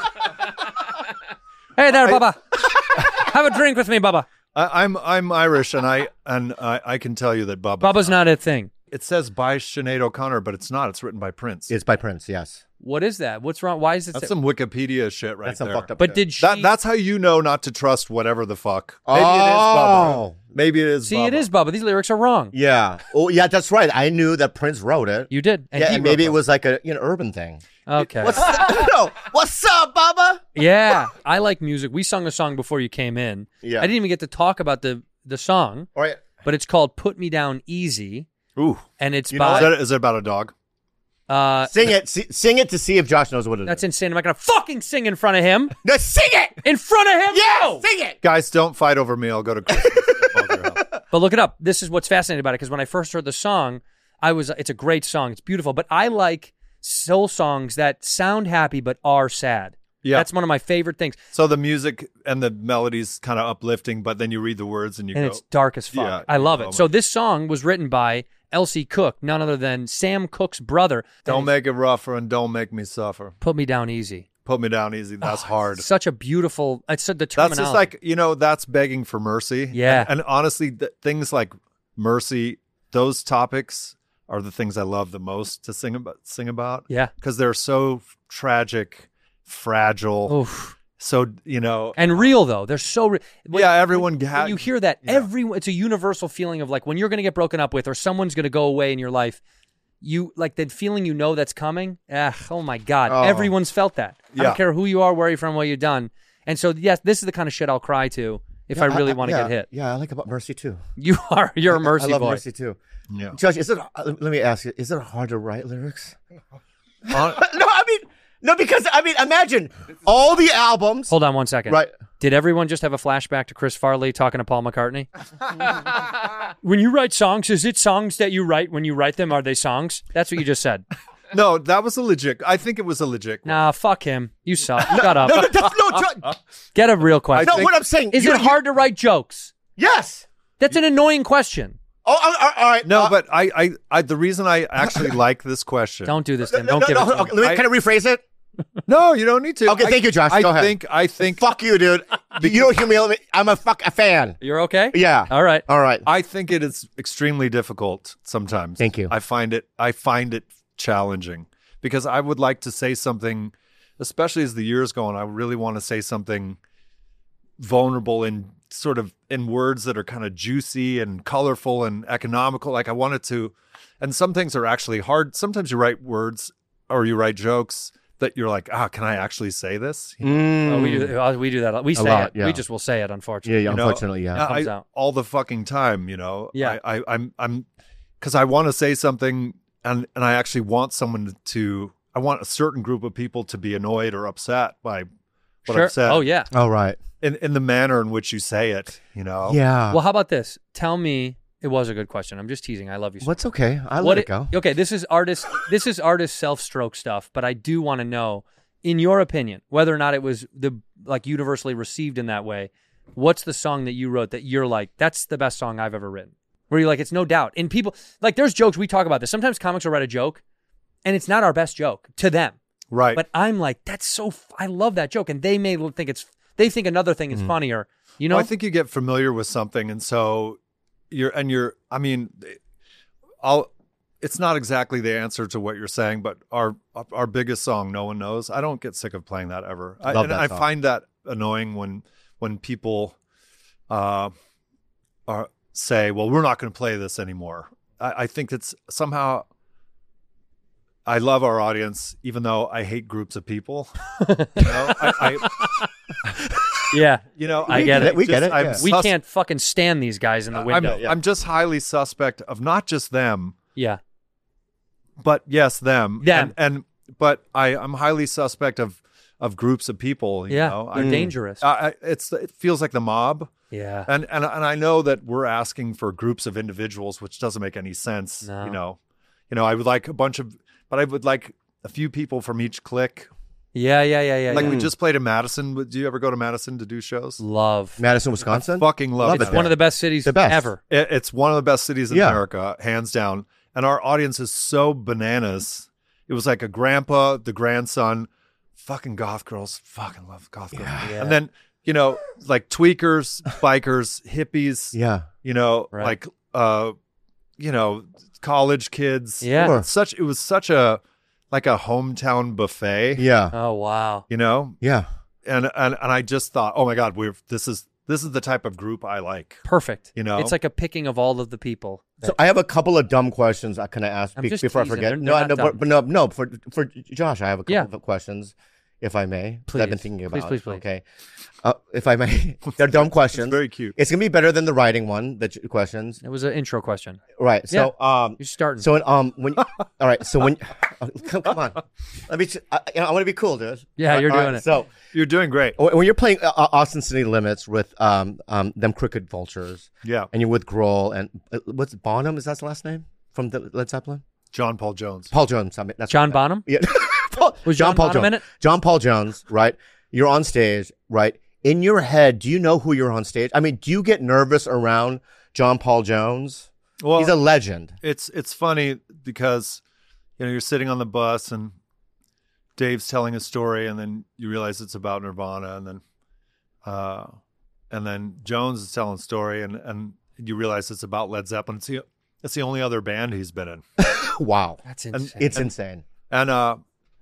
Hey there, Bubba. Have a drink with me, Bubba. I, I'm I'm Irish, and I and I, I can tell you that Bubba. Bubba's not a thing. It says by Sinead O'Connor, but it's not. It's written by Prince. It's by Prince, yes. What is that? What's wrong? Why is it? That's say- some Wikipedia shit right That's some there. fucked up but shit. did she? That that's how you know not to trust whatever the fuck. Maybe Oh. it is Bubba. Maybe it is. see, Bubba. it is Bubba. These lyrics are wrong. Yeah. Oh, yeah, that's right. I knew that Prince wrote it. You did. And yeah, he and maybe wrote it was like a you know urban thing. them. Okay. What's up? No. What's up, Bubba? Yeah, I like music. We sung a song before you came in. Yeah. I didn't even get to talk about the the song, All right. but it's called "Put Me Down Easy," Ooh. and it's You know by. Is, that, is it about a dog? uh, Sing it. Si- sing it to see if Josh knows what it is. that's insane. I'm not gonna fucking sing in front of him. No, sing it. In front of him? Yeah, No! sing it. Guys, don't fight over me. I'll go to Christmas at both your house. But look it up. This is what's fascinating about it because when I first heard the song, I was it's a great song. It's beautiful, but I like soul songs that sound happy but are sad. Yeah. That's one of my favorite things. So the music and the melodies kind of uplifting, but then you read the words and you And go, it's dark as fuck. Yeah, I love oh it. So my- this song was written by Elsie Cook, none other than Sam Cooke's brother. "Don't make it rougher and don't make me suffer. Put Me Down Easy. Put me down easy." That's hard. Such a beautiful. It's the That's terminology. just like, you know, that's begging for mercy. Yeah. And, and honestly, th- things like mercy, those topics are the things I love the most to sing about. Sing about. Yeah. Because they're so tragic, fragile. Oof. So, you know. And real though. They're so. Re- when- Yeah, everyone When, ha- when you hear that, yeah. every it's a universal feeling of like when you're going to get broken up with or someone's going to go away in your life. You like that feeling, you know that's coming. Ah, oh my God! Oh. Everyone's felt that. I Yeah. don't care who you are, where you're from, what you've done. And so, yes, this is the kind of shit I'll cry to if Yeah, I really I- want to yeah, get hit. Yeah, I like about Mercy too. You are. You're a Mercy I love boy. Mercy too. Yeah. Josh, is it? uh, Let me ask you: is it hard to write lyrics? Uh, no, I mean, no, because I mean, imagine all the albums. Hold on one second. Right. Did everyone just have a flashback to Chris Farley talking to Paul McCartney? When you write songs, is it songs that you write when you write them? Are they songs? That's what you just said. No, that was a legit. I think it was a legit. Nah, fuck him. You suck. Shut up. No, no, that's, no, Jo- Get a real question. no. What I'm saying Is you- it hard to write jokes? Yes. That's an annoying question. Oh, all right. All right. No, uh, but I, I, I, the reason I actually like this question. Don't do this, Tim. no, Don't no, give no, it to okay, him. let me, I- can I rephrase it? No, you don't need to. Okay, I- thank you, Josh. I Go ahead. think, I think, Fuck you, dude. you don't humiliate me. I'm a fuck a fan. You're okay? Yeah. All right. All right. I think it is extremely difficult sometimes. Thank you. I find it, I find it challenging because I would like to say something, especially as the years go on. I really want to say something vulnerable and sort of in words that are kind of juicy and colorful and economical. Like I wanted to, and some things are actually hard. Sometimes you write words or you write jokes that you're like, ah, can I actually say this? You know? Oh, we do. uh, We do that. We say lot, it. yeah. We just will say it. Yeah, Unfortunately. yeah, You know, unfortunately, yeah. I- Comes I- out. all the fucking time, you know. Yeah. I, I I'm I'm because I want to say something, and and I actually want someone to. I want a certain group of people to be annoyed or upset by what Sure. I've said. Oh yeah. All right. in in the manner in which you say it, you know. Yeah. Well, how about this? Tell me. It was a good question. I'm just teasing. I love you. So What's okay? I let What it go. Okay, this is artist. This is artist self-stroke stuff. But I do want to know, in your opinion, whether or not it was the like universally received in that way. What's the song that you wrote that you're like, that's the best song I've ever written? Where you're like, it's no doubt. And people like, there's jokes we talk about this. Sometimes comics will write a joke, and it's not our best joke to them. Right. But I'm like, that's so. F- I love that joke, and they may think it's. They think another thing is funnier. You know. Well, I think you get familiar with something, and so you're and you're. I mean, I'll. It's not exactly the answer to what you're saying, but our our biggest song, "No One Knows," I don't get sick of playing that ever. I, Love and that I song. find that annoying when when people uh, are say, "Well, we're not going to play this anymore." I, I think it's somehow. I love our audience, even though I hate groups of people. You know, I, I yeah. you know, I get it. We get it, I'm yeah. We sus- can't fucking stand these guys in the I'm, window. I'm just highly suspect of not just them, yeah. but yes, them. Them. And, and but I, I'm highly suspect of of groups of people. You Yeah. know? They're I, dangerous. I, I- it's it feels like the mob. yeah. And and and I know that we're asking for groups of individuals, which doesn't make any sense. No. You know, you know, I would like a bunch of, but I would like a few people from each clique. Yeah. Yeah. Yeah. Yeah. Like yeah. we just played in Madison. Do you ever go to Madison to do shows? Love. Madison, Wisconsin. Fucking love, Love it. it One of the best cities The best. ever. It, it's one of the best cities in Yeah. America, hands down. And our audience is so bananas. It was like a grandpa, the grandson, fucking goth girls, fucking love goth girls. Yeah. And then, you know, like tweakers, bikers, hippies, Yeah. you know, Right. like, uh, you know, college kids. Yeah. Sure. It's such, it was such a, like a hometown buffet, Yeah. Oh wow. you know? Yeah. And, and, and I just thought, oh my God, we're, this is, this is the type of group I like. Perfect. You know? it's like a picking of all of the people. So I have a couple of dumb questions I can I ask I'm be- just before teasing. I forget. They're- no, they're I not know, dumb. but, but no, no, for for Josh, I have a couple Yeah. of questions, if I may. that I've been Please. thinking Please, about. please, please. Okay, uh, if I may, they're dumb questions. It's very cute. It's gonna be better than the writing one. The ch- questions, It was an intro question. right? So, um, You're starting. so when, um, when, all right, so when, oh, come, come on, let me. Ch- I, you know, I want to be cool, dude. Yeah, you're All right, doing it. So You're doing great. when when you're playing uh, uh, Austin City Limits with um um them Crooked Vultures, Yeah. and you're with Grohl and uh, what's Bonham? Is that the last name from the Led Zeppelin? John Paul Jones. Paul Jones. I mean, that's John Bonham? Yeah. Paul, Was John Paul Bonham Jones. in it? John Paul Jones, right? You're on stage, right? In your head, do you know who you're on stage? I mean, do you get nervous around John Paul Jones? Well, He's a legend. it's it's funny because you know you're sitting on the bus and Dave's telling a story, and then you realize it's about Nirvana, and then uh, and then Jones is telling a story, and and you realize it's about Led Zeppelin. It's the it's the only other band he's been in, Wow. That's And insane. It's insane. and uh,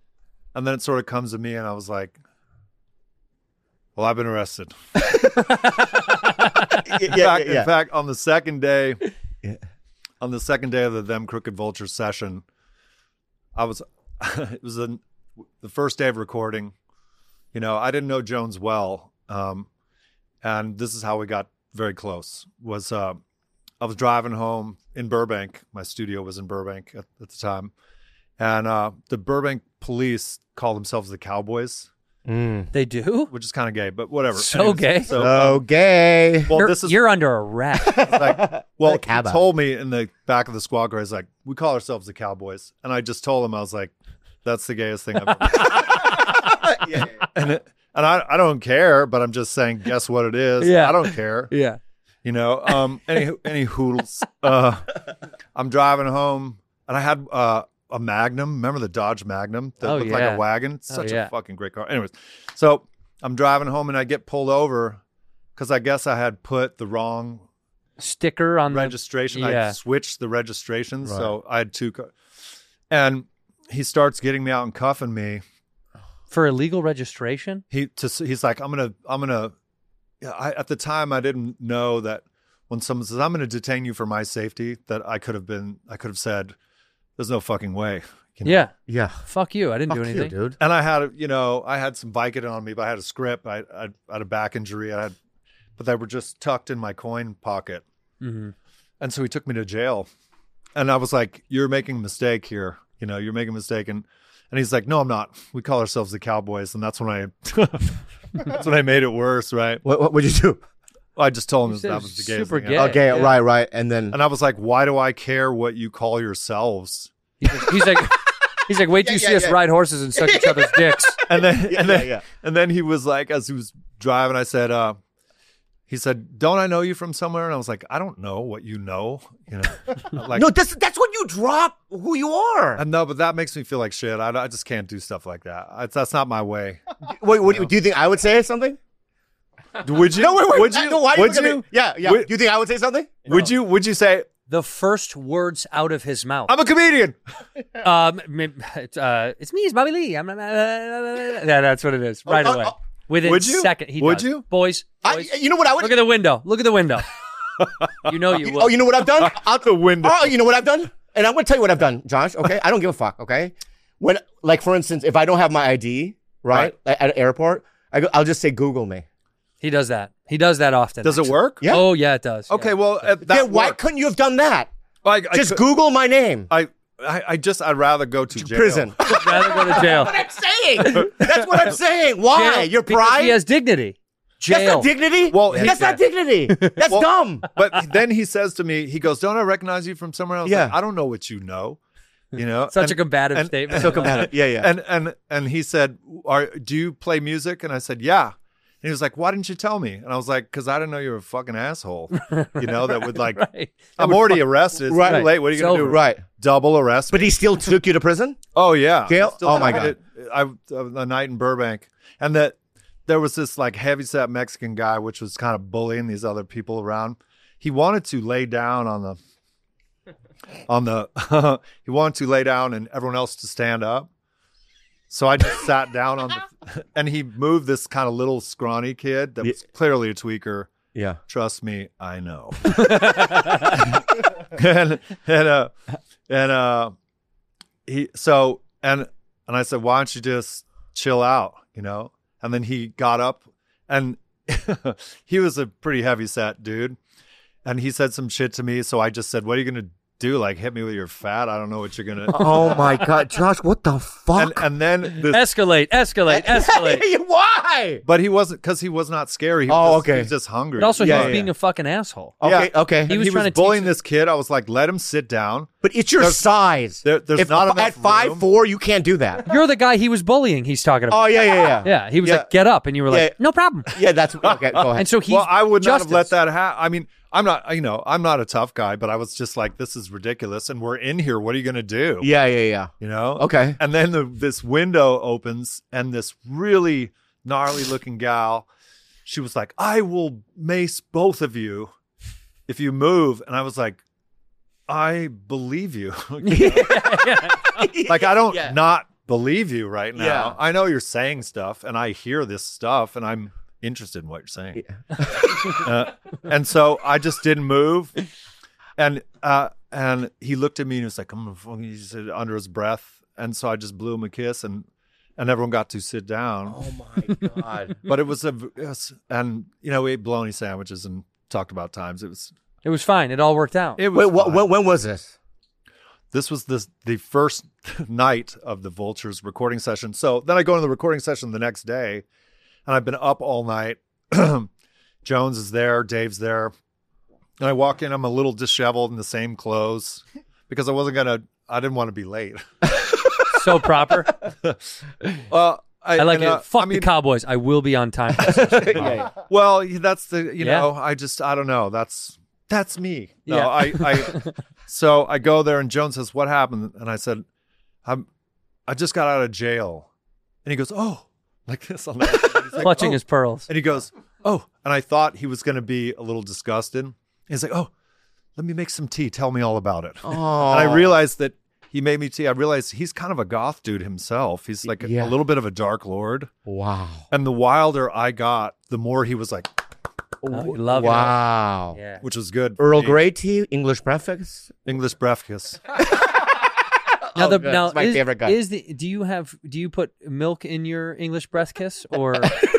and then it sort of comes to me, and I was like, well, I've been arrested. yeah, In yeah, fact, yeah. in fact, on the second day, Yeah. on the second day of the Them Crooked Vultures session, I was, it was a, the first day of recording. You know, I didn't know Jones well, um, and this is how we got very close. Was uh, I was driving home in Burbank. My studio was in Burbank at, at the time, and uh, the Burbank police call themselves the Cowboys. Mm. They do? Which is kind of gay, but whatever. So Anyways, gay. So, So um, gay. well, you're, this is you're under arrest. like, well, Like he Cabot. told me in the back of the squad car, he's like, we call ourselves the Cowboys. And I just told him, I was like, that's the gayest thing I've ever yeah, yeah, yeah. And, it, and I, I don't care, but I'm just saying, guess what it is? Yeah. I don't care. yeah. You know, um, any, any hoodles. Uh, I'm driving home and I had uh, a Magnum. Remember the Dodge Magnum that Oh, looked like yeah. a wagon? It's Oh, such yeah. a fucking great car. Anyways, so I'm driving home and I get pulled over because I guess I had put the wrong Sticker on the registration. yeah. I switched the registration, Right. so I had two cars. And he starts getting me out and cuffing me. for illegal registration. He to, he's like, I'm gonna, I'm gonna. Yeah, I, at the time, I didn't know that when someone says, I'm gonna detain you for my safety, that I could have been, I could have said, there's no fucking way. You know? Yeah. Yeah. Fuck you. I didn't do Fuck you, anything. dude. And I had, you know, I had some Vicodin on me, but I had a script. I, I, I had a back injury. I had, but they were just tucked in my coin pocket. Mm-hmm. And so he took me to jail. And I was like, you're making a mistake here. You know, you're making a mistake. And, and he's like, no, I'm not. We call ourselves the Cowboys. And that's when I, that's when I made it worse. Right. What, what would you do? I just told him said that it was was the gayest super thing gay. ever. Okay, yeah. right, right. And then And I was like, why do I care what you call yourselves? He's like, he's like, he's like, wait till you Yeah, see yeah, us yeah. ride horses and suck each other's dicks. And then, Yeah, and then, yeah, yeah. and then he was like, as he was driving, I said, uh, he said, don't I know you from somewhere? And I was like, I don't know what you know. You know, like, no, that's that's when you drop who you are. I know, but that makes me feel like shit. I, I just can't do stuff like that. I, that's not my way. Wait, what, do you- do you think I would say something? Would you? No, wait, wait. Would you? No, why do would look at you? me? Yeah, yeah. Would- do you think I would say something? Would you? Would you say, The first words out of his mouth. I'm a comedian? Um, m- it's, uh, it's me, it's Bobby Lee. I'm, uh, yeah, that's what it is. Right oh, away. oh. Within Would you? second, he Would does. you? Boys, I, boys, you know what I would? look at the window. Look at the window. You know you will. Oh, you know what I've done? Out the window. Oh, you know what I've done? And I'm going to tell you what I've done, Josh, okay? I don't give a fuck, okay? When, like, for instance, if I don't have my I D, right, at an airport, I go, I'll just say, Google me. He does that. He does that often. Does it work? Yeah. Oh, yeah, it does. Okay, Yeah. well, uh, that Then why worked. couldn't you have done that? I, I Just could- Google my name. I, I, I just, I'd rather go to jail. Prison. I'd rather go to jail. I'm saying. That's what I'm saying. Why? Jail, Your because pride? He has dignity. That's Jail. not dignity. Well, that's he- not dignity. That's Well, dumb. But then he says to me, he goes, don't I recognize you from somewhere else? Yeah. Like, I don't know what you know. You know? Such And- a combative and- statement. So combative. Yeah, yeah. And and and he said, "Are do you play music?" And I said, "Yeah." And he was like, "Why didn't you tell me?" And I was like, "Because I didn't know you were a fucking asshole." You know, that would like, Right. I'm already arrested. It's Right. too late. What are you It's gonna do? over. Right. Double arrest? But he still took you to prison? Oh yeah, Jail? Still Oh, my did it. I a night in Burbank, and that there was this like heavyset Mexican guy, which was kind of bullying these other people around. He wanted to lay down on the on the he wanted to lay down and everyone else to stand up. So I just sat down on the and he moved this kind of little scrawny kid that was clearly a tweaker. Yeah. Trust me, I know. and and uh and uh he so and and I said, why don't you just chill out, you know? And then he got up and he was a pretty heavy set dude. And he said some shit to me, so I just said, what are you gonna do? Like hit me with your fat? I don't know what you're gonna Oh my God, Josh, what the and, fuck? and then this Escalate, escalate, escalate. Why? but he wasn't because he was not scary. He was Oh, just, okay. he was just hungry. But also, Yeah, he was yeah, being yeah. a fucking asshole. Okay, Yeah. okay. He He was was, trying to bullying teach- this kid. I was like, let him sit down. But it's your There's- size. there- there's if not enough at five room. four, you can't do that. You're the guy he was bullying. He's talking about. Oh yeah, yeah, yeah. Yeah, he was Yeah. like, "Get up," and you were like, Yeah. "No problem." Yeah, that's okay. Go ahead. And so he's Well, I would not have let justice. that happen. I mean, I'm not, you know, I'm not a tough guy, but I was just like, this is ridiculous, and we're in here. What are you going to do? yeah, yeah, yeah. You know? Okay. And then the, this window opens, and this really gnarly looking gal, she was like, I will mace both of you if you move. And I was like, I believe you. Like, I don't Yeah. not believe you right now. Yeah. I know you're saying stuff, and I hear this stuff, and I'm interested in what you're saying. uh, and so I just didn't move. And uh, and he looked at me and he was like, I'm gonna fucking, he said under his breath. And so I just blew him a kiss and and everyone got to sit down. Oh my God. But it was a, it was, and you know, we ate bologna sandwiches and talked about times. It was, It was fine. It all worked out. it was Wait, what, fine. when, when was this? This was the the first night of the Vultures recording session. So then I go into the recording session the next day, and I've been up all night. Jones is there, Dave's there, and I walk in. I'm a little disheveled in the same clothes because I wasn't gonna. I didn't want to be late. So proper. Well, I, I like and, it. uh, Fuck I mean, the Cowboys. I will be on time. well, that's the you Yeah. know. I just I don't know. That's that's me. No, Yeah. I I. So I go there, and Jones says, "What happened?" And I said, "I'm I just got out of jail," and he goes, "Oh." Like this on that. He's like, Clutching "Oh." his pearls. And he goes, "Oh," and I thought he was going to be a little disgusted. He's like, "Oh, let me make some tea. Tell me all about it." Oh. And I realized that he made me tea. I realized he's kind of a goth dude himself. He's like a, Yeah. a little bit of a dark lord. Wow. And the wilder I got, the more he was like, Oh, you love Wow. it. Yeah. which was good. for Earl me. Grey tea, English breakfast. English breakfast. Now, Oh, the, good. now It's my is, favorite guy. is the do you have do you put milk in your English breath kiss or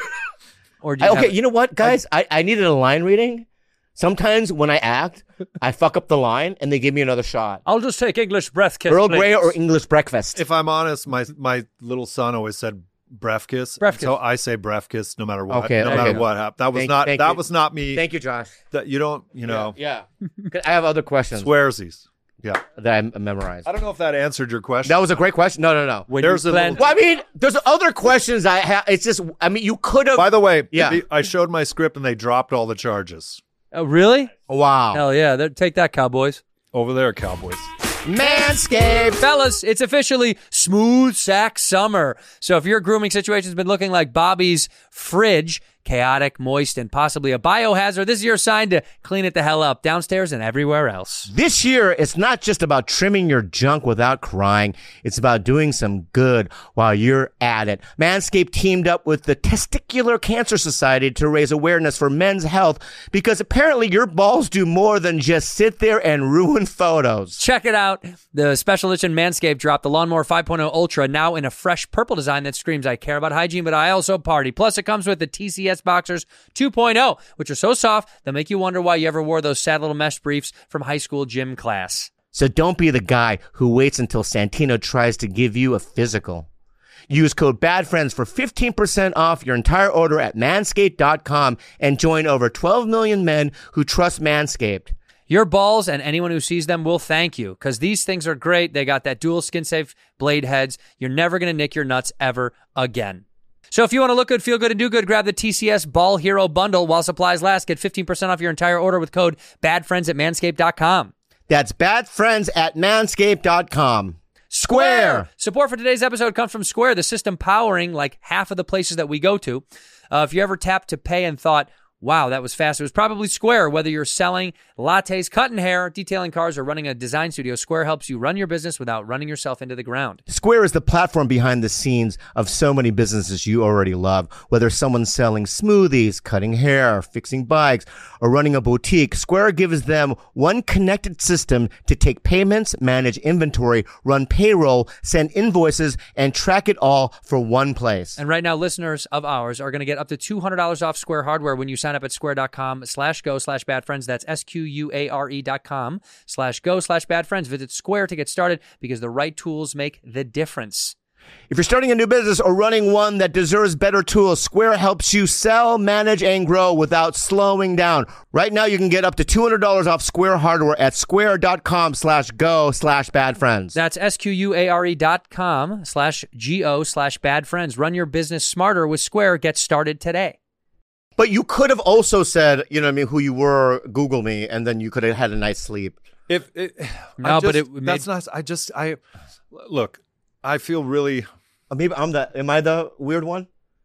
or do I- you okay, have, you know what, guys? I, I needed a line reading. Sometimes when I act, I fuck up the line and they give me another shot. I'll just take English breath kiss. Earl please. Grey or English breakfast. If I'm honest, my my little son always said breath kiss. Breath kiss. So I say breath kiss no matter what. Okay, no okay. matter what happened. That was Thank- not thank that you. was not me. Thank you, Josh. That you don't, you know, Yeah. I have other questions swearsies. Yeah. that I memorized. I don't know if that answered your question. That was a great question. No, no, no. When There's you a plan- little- Well, I mean, there's other questions I have. It's just, I mean, you could have. By the way, Yeah. the- I showed my script and they dropped all the charges. Oh, really? Wow. Hell yeah! They're- Take that, Cowboys. Over there, Cowboys. Manscaped. Fellas, it's officially smooth sack summer. So if your grooming situation's been looking like Bobby's fridge, chaotic, moist, and possibly a biohazard, this is your sign to clean it the hell up downstairs and everywhere else. This year, it's not just about trimming your junk without crying. It's about doing some good while you're at it. Manscaped teamed up with the Testicular Cancer Society to raise awareness for men's health because apparently your balls do more than just sit there and ruin photos. Check it out. The special edition Manscaped dropped the Lawnmower five point oh Ultra, now in a fresh purple design that screams, I care about hygiene, but I also party. Plus, it comes with the T C S Boxers two point oh, which are so soft, they'll make you wonder why you ever wore those sad little mesh briefs from high school gym class. So don't be the guy who waits until Santino tries to give you a physical. Use code BADFRIENDS for fifteen percent off your entire order at manscaped dot com and join over twelve million men who trust Manscaped. Your balls and anyone who sees them will thank you, because these things are great. They got that dual skin-safe blade heads. You're never going to nick your nuts ever again. So if you want to look good, feel good, and do good, grab the T C S Ball Hero Bundle while supplies last. Get fifteen percent off your entire order with code BADFRIENDS at manscaped dot com. That's BADFRIENDS at manscaped dot com. Square. Support for today's episode comes from Square, the system powering like half of the places that we go to. Uh, if you ever tapped to pay and thought, wow, that was fast, it was probably Square. Whether you're selling lattes, cutting hair, detailing cars, or running a design studio, Square helps you run your business without running yourself into the ground. Square is the platform behind the scenes of so many businesses you already love. Whether someone's selling smoothies, cutting hair, fixing bikes, or running a boutique, Square gives them one connected system to take payments, manage inventory, run payroll, send invoices, and track it all for one place. And right now, listeners of ours are going to get up to two hundred dollars off Square hardware when you sign up at square.com slash go slash bad friends. That's S-Q-U-A-R-E dot com slash go slash bad friends. Visit Square to get started because the right tools make the difference. If you're starting a new business or running one that deserves better tools, Square helps you sell, manage, and grow without slowing down. Right now, you can get up to two hundred dollars off Square hardware at square.com slash go slash bad friends. That's S-Q-U-A-R-E dot com slash G-O slash bad friends. Run your business smarter with Square. Get started today. But you could have also said, you know what I mean, who you were, Google me, and then you could have had a night's sleep. If it, No, I but just- it made- that's not. I just I look. I feel really. Or maybe I'm the, am I the weird one?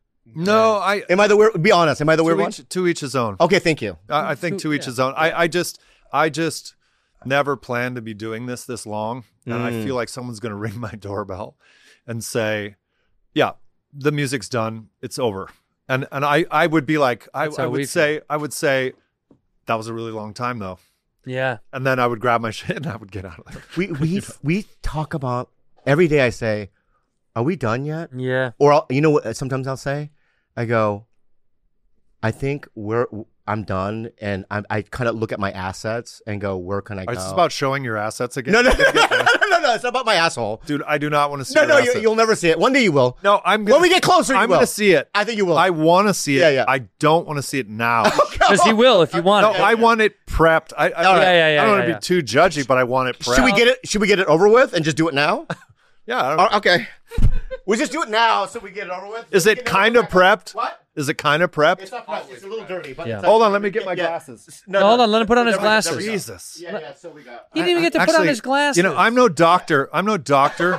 No, I. Am I the weird, be honest, am I the weird to one? each, to each his own. Okay, thank you. I, I think to each his own. I, I just I just never planned to be doing this this long, and I Mm. feel like someone's going to ring my doorbell and say, "Yeah, the music's done. It's over." And and I, I would be like, I, That's I how we would say I would say that was a really long time though. Yeah. And then I would grab my shit and I would get out of there. We we we talk about every day. I say, are we done yet? Yeah. Or I'll, you know what? Sometimes I'll say, I go, I think we're. I'm done, and I'm, I kind of look at my assets and go, where can I go? Is this about showing your assets again? No, no, no, no, no, no, no. It's not about my asshole. Dude, I do not want to see No, your no, you, assets. you'll never see it. One day you will. No, I'm gonna, When we get closer, you I'm will. going to see it. I think you will. I want to see it. Yeah, yeah. I don't want to see it now. Because he will if you want No, it. I want it prepped. I, I, All right. Yeah, yeah, yeah, I don't want yeah, to yeah. be too judgy, but I want it prepped. Should we get it? Should we get it over with and just do it now? Yeah. I don't, Oh, okay. We just do it now so we get it over with. is We it get kind of over with. prepped? What? Is it kind of prepped? It's not pressed. It's a little dirty. But Yeah. it's Hold like- on, let me get my yeah. glasses. No, No, hold on, let him put on his There we go, there glasses. we go. Jesus. Yeah, yeah. So we got. He didn't even get to put on Actually, his glasses. You know, I'm no doctor. I'm no doctor.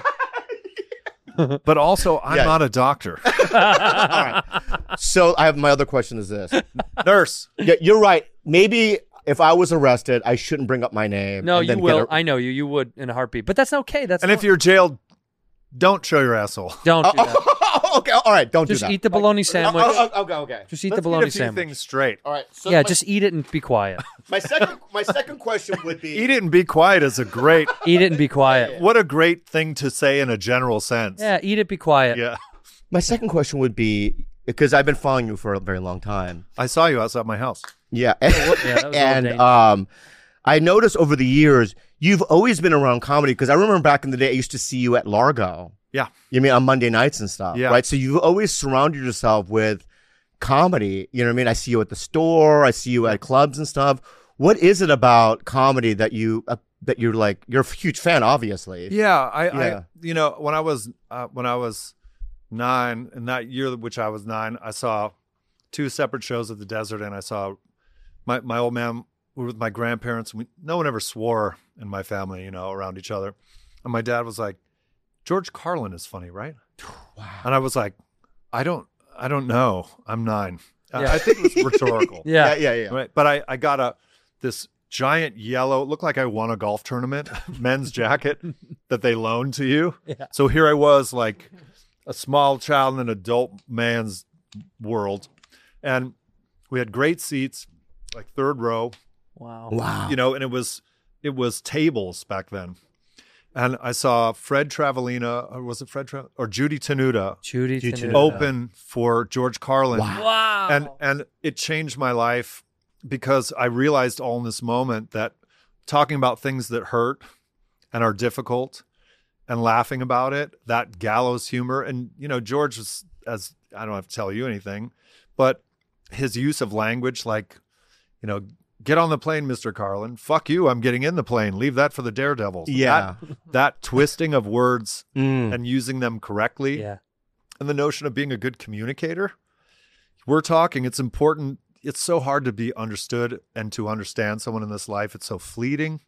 But also, I'm Yeah. not a doctor. All right. So I have my other question is this. Nurse. Yeah, you're right. Maybe if I was arrested, I shouldn't bring up my name. No, and you then will. get a- I know you. You would in a heartbeat. But that's okay. That's And if you're jailed, don't show your asshole. don't do that. okay. All right. Don't Just do that. eat the bologna sandwich. Oh, oh, okay. Okay. Just eat Let's the bologny get a few sandwich. things straight. All right. So Yeah, my, just eat it and be quiet. my second. My second question would be. Eat it and be quiet is a great, Eat it and be quiet. what a great thing to say in a general sense. Yeah, eat it, be quiet. Yeah. My second question would be because I've been following you for a very long time. I saw you outside my house. Yeah, Yeah, that was a little and dangerous. um, I noticed over the years you've always been around comedy because I remember back in the day I used to see you at Largo. Yeah. You mean on Monday nights and stuff, Yeah. right? So you've always surrounded yourself with comedy. You know what I mean? I see you at the store. I see you at clubs and stuff. What is it about comedy that you uh, that you're like? You're a huge fan, obviously. Yeah, I, Yeah. I you know, when I was uh, when I was nine, in that year which I was nine, I saw two separate shows at the Desert, and I saw my my old man we were with my grandparents. We, no one ever swore in my family, you know, around each other. And my dad was like, "George Carlin is funny, right?" Wow. And I was like, "I don't, I don't know. I'm nine. I- Yeah. I think it was rhetorical." Yeah. yeah, yeah. yeah. Right. But I, I got a this giant yellow, it looked like I won a golf tournament, men's jacket that they loaned to you. Yeah. So here I was, like a small child in an adult man's world. And we had great seats, like third row, Wow. Wow. you know, and it was it was tables back then. And I saw Fred Travellina, or was it Fred Tra- or Judy Tenuta Judy Judy Tenuta. Tenuta. open for George Carlin. Wow. And and it changed my life because I realized all in this moment that talking about things that hurt and are difficult and laughing about it, that gallows humor. And, you know, George was, as I don't have to tell you anything, but his use of language, like, you know, get on the plane, Mister Carlin. Fuck you. I'm getting in the plane. Leave that for the daredevils. Yeah. That, that twisting of words Mm. and using them correctly. Yeah. And the notion of being a good communicator. We're talking, it's important. It's so hard to be understood and to understand someone in this life. It's so fleeting.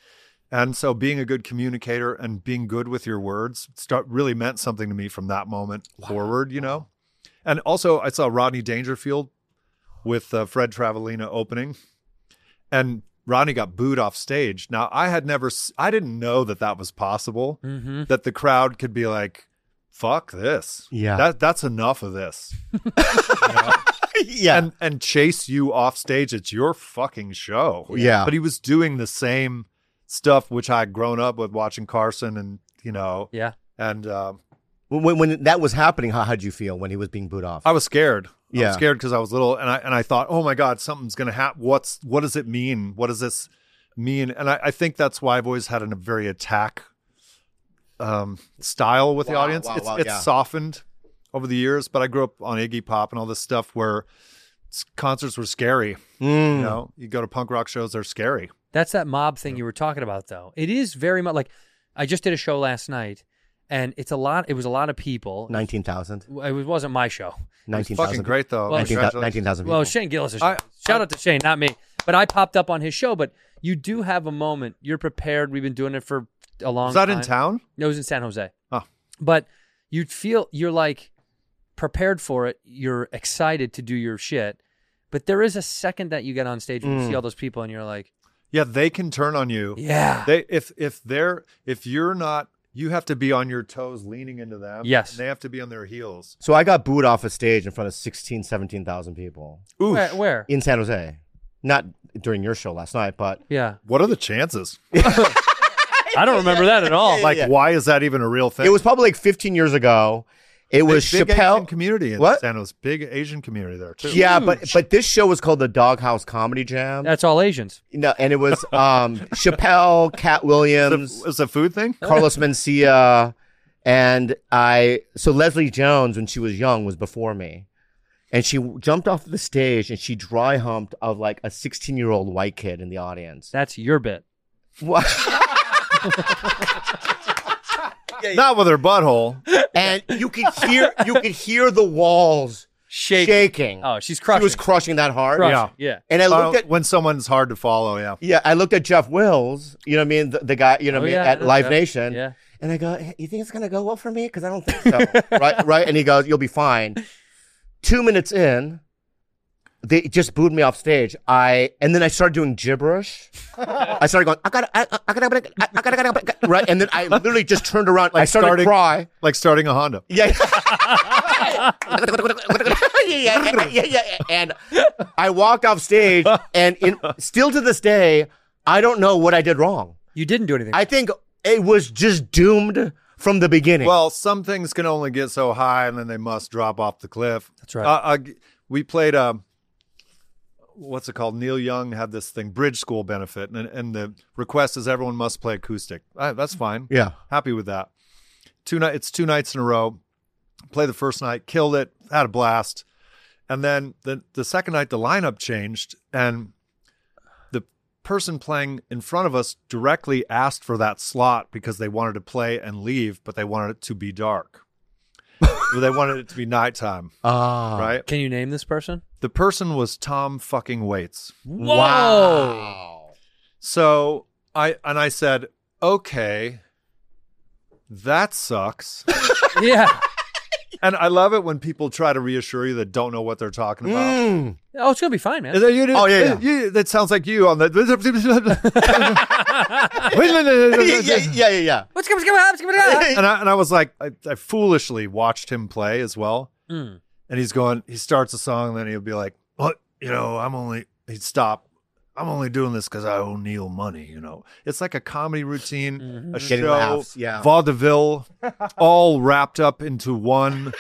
And so being a good communicator and being good with your words start really meant something to me from that moment forward, you know? And also I saw Rodney Dangerfield with uh, Fred Travellina opening, and Rodney got booed off stage. Now I had never, s- I didn't know that that was possible, Mm-hmm. that the crowd could be like, fuck this. Yeah. That that's enough of this. yeah. And and chase you off stage. It's your fucking show. Yeah. But he was doing the same stuff which I had grown up with watching Carson and, you know, Yeah. and um, when when that was happening, how how'd you feel when he was being booed off? I was scared. I Yeah. was scared because I was little, and I and I thought, oh my God, something's gonna happen. What's what does it mean? What does this mean? And I, I think that's why I've always had a very attack um, style with the Wow, audience. wow, it's wow, it's yeah. softened over the years, but I grew up on Iggy Pop and all this stuff where s- concerts were scary. Mm. You know, you go to punk rock shows, they're scary. That's that mob thing you were talking about, though. It is very much like I just did a show last night, and it's a lot. It was a lot of people. nineteen thousand. It was, wasn't my show. nineteen Fucking thousand. great though. Well, Congratulations. nineteen thousand people. Well, Shane Gillis. I- Shout I- out to Shane, not me. But I popped up on his show. But you do have a moment. You're prepared. We've been doing it for a long Was that time. in town? No, it was in San Jose. Oh. But you'd feel you're like prepared for it. You're excited to do your shit. But there is a second that you get on stage and you Mm. see all those people and you're like, Yeah, they can turn on you. yeah. They if if they're if you're not, you have to be on your toes leaning into them. Yes. And they have to be on their heels. So I got booed off a stage in front of sixteen, seventeen thousand people Oof. Where? where? in San Jose. Not during your show last night, but Yeah. What are the chances? I don't remember that at all. Like, yeah. why is that even a real thing? It was probably like fifteen years ago. It was big Chappelle. Asian community in What? San Jose. Big Asian community there too. Yeah, but but this show was called the Doghouse Comedy Jam. That's all Asians. No, and it was um, Chappelle, Cat Williams, It's a food thing. Carlos Mencia, and I. So Leslie Jones, when she was young, was before me, and she jumped off the stage and she dry humped of like a sixteen-year-old white kid in the audience. That's your bit. What? Not with her butthole. And you could hear you could hear the walls Shake. shaking. Oh, she's crushing. She was crushing that hard. Crushing. Yeah. And I looked Uh, at when someone's hard to follow. Yeah. yeah, I looked at Jeff Wills. You know what I mean? The, the guy. You know Oh, what I mean? yeah, At I know Live Jeff. Nation. Yeah. And I go, hey, you think it's gonna go well for me? Because I don't think so. right, right. And he goes, you'll be fine. Two minutes in, they just booed me off stage. I and then I started doing gibberish. I started going, I got, I, I got, I got, I got, I got, right. And then I literally just turned around. I started starting- to cry. Like starting a Honda. Yeah. yeah, yeah, yeah, yeah. And I walked off stage, and in, still to this day, I don't know what I did wrong. You didn't do anything. I think it was just doomed from the beginning. Well, some things can only get so high, and then they must drop off the cliff. That's right. Uh, uh, we played a, what's it called? Neil Young had this thing, Bridge School benefit, and and the request is everyone must play acoustic. Uh, that's fine. Yeah. Happy with that. Two night, it's two nights in a row. Play the first night, killed it, had a blast, and then the the second night the lineup changed, and the person playing in front of us directly asked for that slot because they wanted to play and leave, but they wanted it to be dark. They wanted it to be nighttime. Ah. Right? Can you name this person? The person was Tom fucking Waits. Whoa. Wow. So I and I said, okay, that sucks. Yeah. And I love it when people try to reassure you that don't know what they're talking about. Mm. Oh, it's gonna be fine, man. And then you- Oh, yeah, yeah. you- that sounds like you on the. yeah, yeah, yeah, yeah. What's going on? What's going on? and I and I was like, I, I foolishly watched him play as well. Mm. And he's going, he starts a song, and then he'll be like, "What? You know, I'm only." He'd stop. I'm only doing this because I owe Neil money. You know, it's like a comedy routine, Mm-hmm. a Getting show, laughs, yeah. vaudeville, all wrapped up into one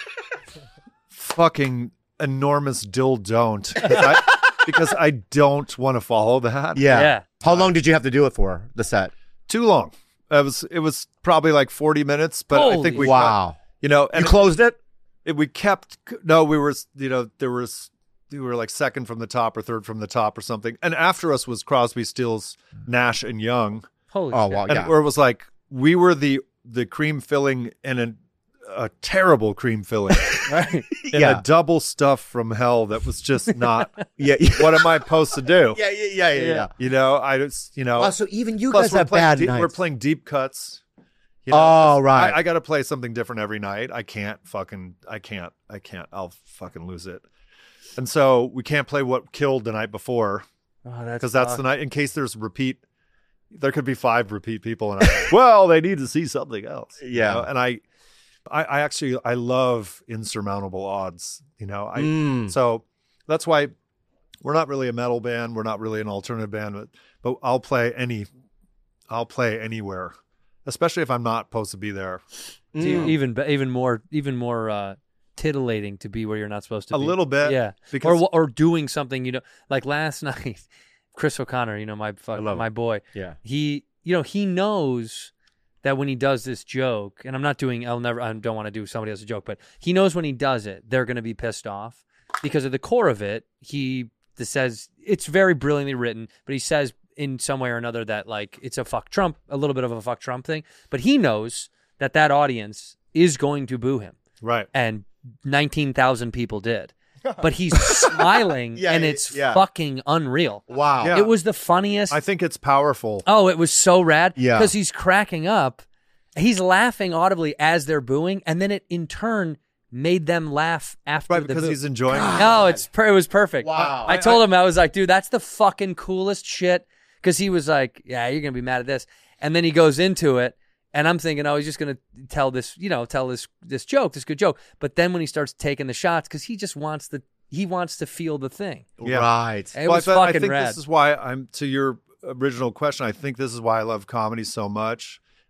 fucking enormous dill don't. 'Cause I, because I don't want to follow that. Yeah. Yeah. How long did you have to do it for, the set? Too long. It was it was probably like forty minutes, but I think Holy we Wow. you know, You and closed it? it, we kept no, we were you know, there was we were like second from the top or third from the top or something. And after us was Crosby, Stills, Nash and Young. Holy Oh, shit. wow. And Yeah. where it was like we were the the cream filling in a a terrible cream filling. Right. In Yeah. a double stuff from hell that was just not Yeah. Yeah. what am I supposed to do? Yeah. Yeah. Yeah. Yeah. yeah. You know, I just you know Wow, so even you plus guys we're have playing bad deep, nights. we're playing deep cuts. You know, Oh, 'cause right. I, I got to play something different every night. I can't fucking, I can't, I can't. I'll fucking lose it. And so we can't play what killed the night before Oh, that's because that's tough. the night in case there's repeat. There could be five repeat people, and I, well, they need to see something else. you Yeah. know? And I, I, I actually, I love insurmountable odds. You know, I Mm. so that's why we're not really a metal band. We're not really an alternative band, but but I'll play any, I'll play anywhere. Especially if I'm not supposed to be there. It's e- even be- even more even more uh, titillating to be where you're not supposed to A be. little bit, yeah. because- or or doing something, you know, like last night, Chris O'Connor, you know, my fuck, love my him. boy. Yeah. He, you know, he knows that when he does this joke, and I'm not doing, I'll never, I don't want to do somebody else's joke, but he knows when he does it, they're going to be pissed off because at the core of it, he says it's very brilliantly written, but he says in some way or another that like it's a fuck Trump, a little bit of a fuck Trump thing, but he knows that that audience is going to boo him. Right. And nineteen thousand people did. But he's smiling Yeah, and yeah, it's yeah. fucking unreal. Wow. Yeah. It was the funniest. I think it's powerful. Oh, it was so rad. Yeah. Because he's cracking up. He's laughing audibly as they're booing, and then it in turn made them laugh after Right, the because boo. he's enjoying it. No, it's per- it was perfect. Wow. I, I told him, I was like, dude, that's the fucking coolest shit. Because he was like, yeah, you're gonna be mad at this, and then he goes into it, and I'm thinking, oh, he's just gonna tell this, you know, tell this this joke, this good joke. But then when he starts taking the shots, because he just wants the he wants to feel the thing. Yeah. Right. It Well, was I, bet- I fucking think rad. this is why I'm to your original question. I think this is why I love comedy so much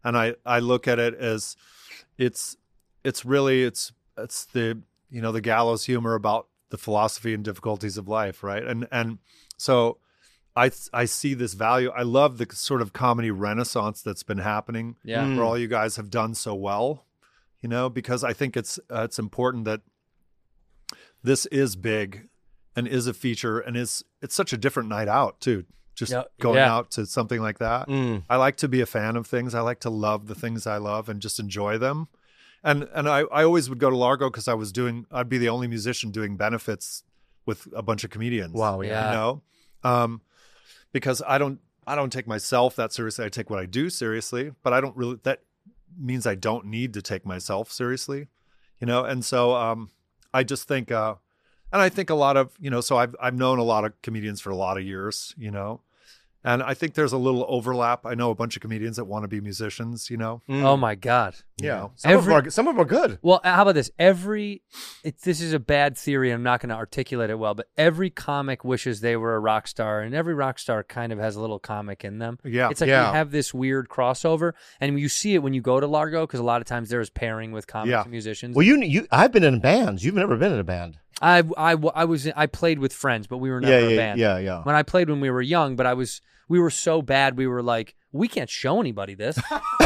and I I look at it as it's it's really it's it's the you know the gallows humor about the philosophy and difficulties of life, right? And and so I I see this value. I love the sort of comedy renaissance that's been happening. Yeah. Where all you guys have done so well, you know, because I think it's uh, it's important that this is big and is a feature and is it's such a different night out too. Just Yeah. going Yeah. out to something like that. Mm. I like to be a fan of things. I like to love the things I love and just enjoy them. And and I, I always would go to Largo because I was doing I'd be the only musician doing benefits with a bunch of comedians. Wow, yeah. You know? Um, because I don't I don't take myself that seriously. I take what I do seriously, but I don't really that means I don't need to take myself seriously. You know, and so um I just think uh and I think a lot of, you know, so I've I've known a lot of comedians for a lot of years, you know. And I think there's a little overlap. I know a bunch of comedians that want to be musicians, you know. Oh my God. You Yeah. know? Some, Every- of them are, some of them are good. Well, how about this? Every it's this is a bad theory. I'm not going to articulate it well, but every comic wishes they were a rock star, and every rock star kind of has a little comic in them. Yeah. It's like Yeah. you have this weird crossover, and you see it when you go to Largo because a lot of times there's pairing with comics Yeah. and musicians. Well, you you I've been in bands. You've never been in a band. I, I, I was I played with friends, but we were never Yeah, a yeah, band. yeah, yeah. When I played when we were young, but I was we were so bad we were like we can't show anybody this.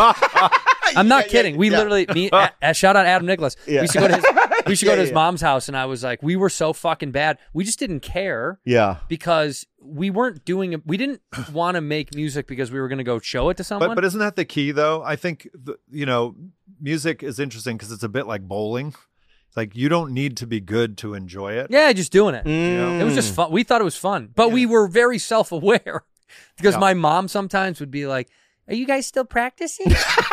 I'm not Yeah, kidding. yeah, we yeah. literally me a, a- shout out Adam Nicholas. Yeah. We used to go to his we used to go Yeah, to his yeah. mom's house, and I was like, we were so fucking bad. We just didn't care Yeah. because we weren't doing it. We didn't want to make music because we were going to go show it to someone. But but isn't that the key though? I think the, you know, music is interesting because it's a bit like bowling. It's like you don't need to be good to enjoy it. yeah, just doing it. Mm. It was just fun. We thought it was fun, but we were very self-aware because Yeah. my mom sometimes would be like, "Are you guys still practicing?"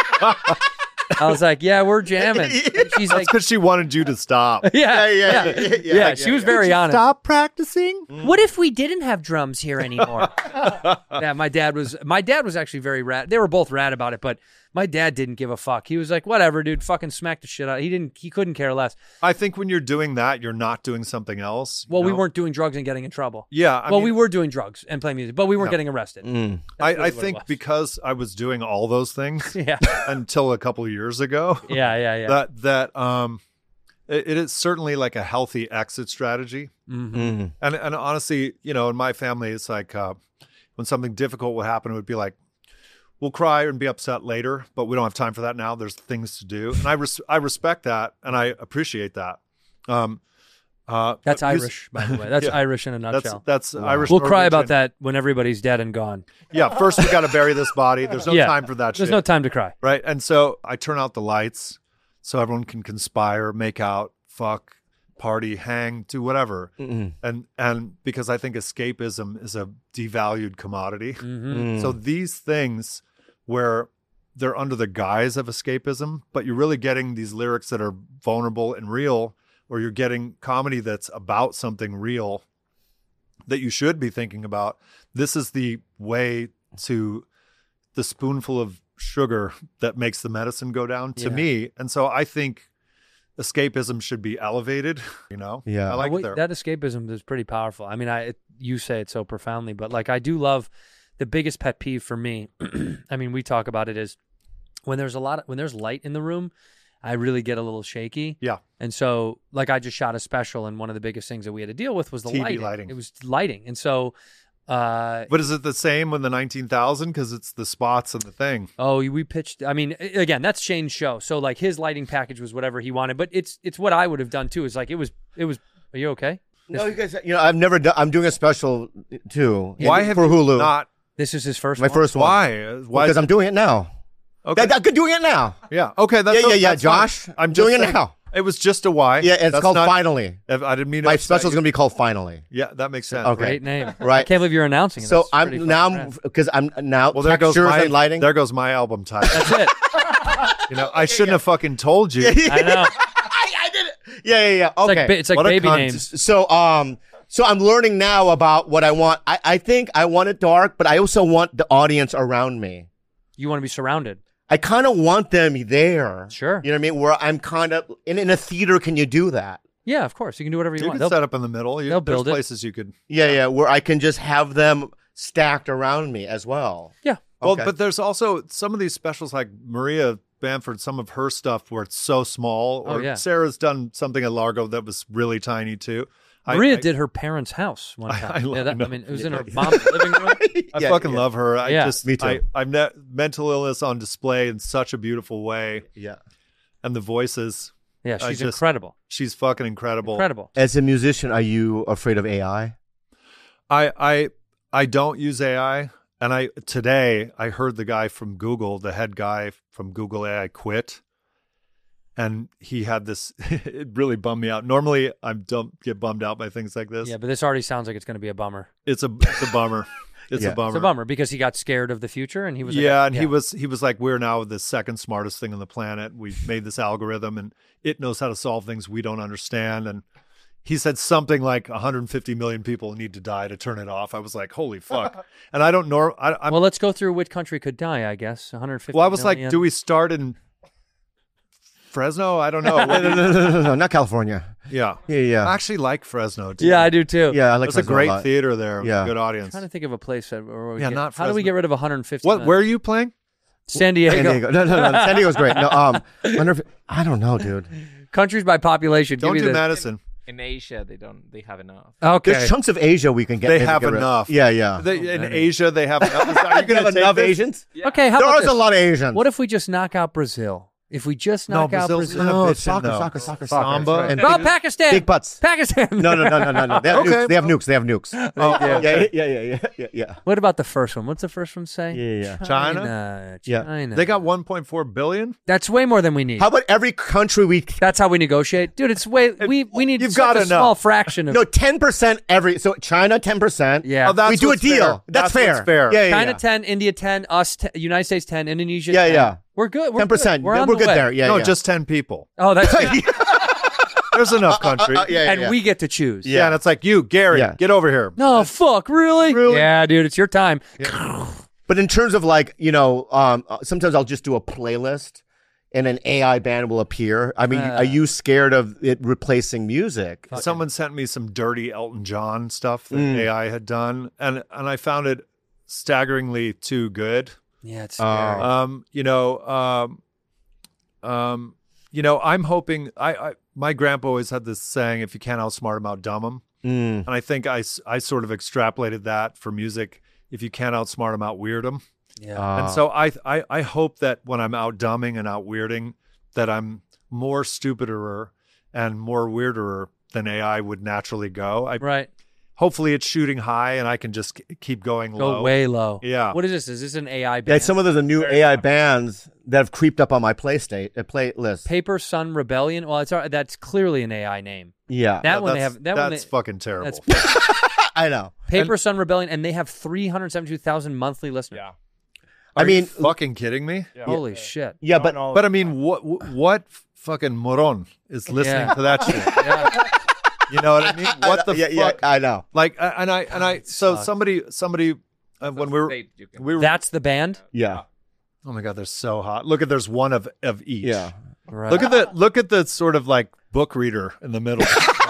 I was like, "Yeah, we're jamming." And she's That's like, because she wanted you to stop. "Yeah, Yeah, yeah, yeah, yeah, yeah." yeah, She was yeah. very honest. Stop practicing. What if we didn't have drums here anymore? Yeah, my dad was. My dad was actually very rad. They were both rad about it, but my dad didn't give a fuck. He was like, "Whatever, dude. Fucking smack the shit out." He didn't. He couldn't care less. I think when you're doing that, you're not doing something else. you Well, we know? weren't doing drugs and getting in trouble. Yeah. I well, mean, we were doing drugs and playing music, but we weren't Yeah. getting arrested. Mm. I, really I what it think was. because I was doing all those things Yeah, until a couple of years ago. yeah, yeah, yeah. That that um, it, it is certainly like a healthy exit strategy. Mhm. Mm. And and honestly, you know, in my family, it's like uh, when something difficult would happen, it would be like, we'll cry and be upset later, but we don't have time for that now. There's things to do, and I res- I respect that and I appreciate that. Um, uh, That's but mus- Irish, by the way. That's Yeah. Irish in a That's nutshell. that's Irish. We'll cry about Norwegian. that when everybody's dead and gone. Yeah, first we got to bury this body. There's no Yeah. time for that. There's shit. no time to cry. Right. And so I turn out the lights so everyone can conspire, make out, fuck, party, hang, do whatever. Mm. And and because I think escapism is a devalued commodity. Mm-hmm. Mm. So these things where they're under the guise of escapism, but you're really getting these lyrics that are vulnerable and real, or you're getting comedy that's about something real that you should be thinking about. This is the way to the spoonful of sugar that makes the medicine go down to Yeah. me. And so I think escapism should be elevated, you know? Yeah. I like Well, it there. that escapism is pretty powerful. I mean, I it, you say it so profoundly, but like I do love the biggest pet peeve for me. I mean, we talk about it is when there's a lot of when there's light in the room, I really get a little shaky. Yeah. And so, like, I just shot a special, and one of the biggest things that we had to deal with was the T V lighting. lighting. It was lighting, and so. Uh, But is it the same when the nineteen thousand? Because it's the spots and the thing. Oh, we pitched. I mean, a- again, that's Shane's show. So like his lighting package was whatever he wanted, but it's it's what I would have done too. It's like it was it was. Are you okay? No, you guys. You know, I've never done. I'm doing a special too. Why have for you Hulu? not? This is his first. My one? first one. Why? Why? Because I'm doing it now. okay. That, I'm doing it now. yeah. Okay. That's Yeah, yeah, yeah, that's fine. Josh, I'm doing just it saying, now. It was just a why. Yeah, it's That's called not- Finally. If I didn't mean to My upset special is you. going to be called Finally. Yeah, that makes sense. Okay. Great name. I Right. can't believe you're announcing it. So That's pretty I'm now fucking rad. because I'm now Well, there goes textures my and lighting. There goes my album title. That's it. You know, I shouldn't have fucking told you. I know. I, I did it. Yeah, yeah, yeah. It's Okay. like, ba- it's like What a baby cunt. names. So um so I'm learning now about what I want. I, I think I want it dark, but I also want the audience around me. You want to be surrounded. I kind of want them there. Sure. You know what I mean? Where I'm kind of in, in a theater. Can you do that? Yeah, of course. You can do whatever you, You want. could They'll- set up in the middle. You, they'll there's build it. places you could. Yeah, yeah. Where I can just have them stacked around me as well. Yeah. Well, Okay. but there's also some of these specials like Maria Bamford, some of her stuff where it's so small. Or Oh, yeah. Sarah's done something at Largo that was really tiny too. I- Maria I, did her parents' house one I- time. I yeah, love- that, no. I mean, it was in her mom's living room. I Yeah, fucking yeah. love her. I Yeah. just Me too. I, I've met mental illness on display in such a beautiful way, Yeah. and the voices. Yeah, I she's just- incredible. She's fucking incredible. Incredible. As a musician, are you afraid of A I? I I I don't use A I, and I today I heard the guy from Google, the head guy from Google A I, quit, and he had this. It really bummed me out. Normally, I don't get bummed out by things like this. Yeah, but this already sounds like it's going to be a bummer. It's a it's a bummer. It's Yeah. a bummer. It's a bummer because he got scared of the future and he was like, yeah, and he was he was like, we're now the second smartest thing on the planet. We've made this algorithm, and it knows how to solve things we don't understand. And he said something like one hundred fifty million people need to die to turn it off. I was like, holy fuck! And I don't know. I, I'm, Well, let's go through which country could die, I guess. one hundred fifty well, I was million. like, do we start in Fresno? I don't know. no, no, no, no, no, no, not California. Yeah, Yeah, yeah. I actually like Fresno. Too. Yeah, I do too. Yeah, I like There's a Fresno great lot. theater there. with Yeah. a good I'm audience. trying to think of a place that where we Yeah, get- not how do we Fresno. get rid of one hundred fifty What? million? Where are you playing? San Diego. San Diego. No, no, no. San Diego's great. No, um, wonder if, I don't know, dude. Countries by population. Don't Give do me the, Madison. In Asia, they don't. They have enough. Okay. There's chunks of Asia we can get. They maybe have get rid- enough. Yeah, yeah. They, in Asia, they have enough. Are you You going have to enough take this? Asians? Okay, how There about is this? a lot of Asians. What if we just knock out Brazil? If we just No, knock out Brazil's Brazil. not No, bitching, it's soccer, though. soccer, soccer, soccer. Samba. And Oh, big, Pakistan. big butts. Pakistan. No, no, no, no, no, no. They have Okay. nukes. They have nukes. They have nukes. Oh, yeah, yeah, yeah, yeah, yeah, yeah, yeah. What about the first one? What's the first one say? Yeah, yeah. China? China. Yeah. China. They got one point four billion. That's way more than we need. How about every country we? That's how we negotiate, dude. It's way we we need You've such got a enough. small fraction of No, ten percent every. So China, ten percent. Yeah. Oh, that's we do a what's deal. fair. That's, That's fair. what's fair. Yeah, yeah, China yeah. ten, India ten, us ten, United States ten, Indonesia Yeah, ten. yeah. We're good. We're ten percent. Good. We're, on We're the good way. there. Yeah, no, yeah. just ten people. Oh, that's good. There's enough country. Uh, uh, yeah, yeah, and yeah. we get to choose. yeah. and it's like you, Gary, Yeah. get over here. No, fuck, really? Really? Yeah, dude, it's your time. But in terms of like, you know, um, uh, sometimes I'll just do a playlist and an A I band will appear. I mean, Uh. are you scared of it replacing music? Someone sent me some dirty Elton John stuff that Mm. A I had done, and and I found it staggeringly too good. Yeah, it's Oh. scary. Um, you know, um, um, you know, I'm hoping. I, I my grandpa always had this saying: "If you can't outsmart him, outdumb him." Mm. And I think I, s- I sort of extrapolated that for music. If you can't outsmart him, outweird him. yeah. Uh, And so I, I I hope that when I'm outdumbing and outweirding, that I'm more stupider and more weirder than A I would naturally go. I, right. Hopefully it's shooting high and I can just k- keep going Go low. way low. Yeah. What is this? Is this an A I yeah, band? some of the new A I bands that have creeped up on my play state, uh, playlist. Paper Sun Rebellion. Well, it's al- that's clearly an A I name. Yeah, That Yeah, one they that's- have. That one that's they, fucking terrible. That's I know. Paper Sun Rebellion, and they have three hundred seventy-two thousand monthly listeners. Yeah. I Are mean, you fucking kidding me? Holy shit. yeah, but But I mean, what what fucking moron is listening Yeah. to that shit? Yeah. You know what I mean? What the yeah, yeah, fuck? I know. Like, uh, and I and I. So sucks. somebody somebody uh, when we were Fate, you can- we were. That's the band. Yeah, Oh my god, they're so hot. Look at there's one of of each. yeah. Right. Look at the look at the sort of like book reader in the middle.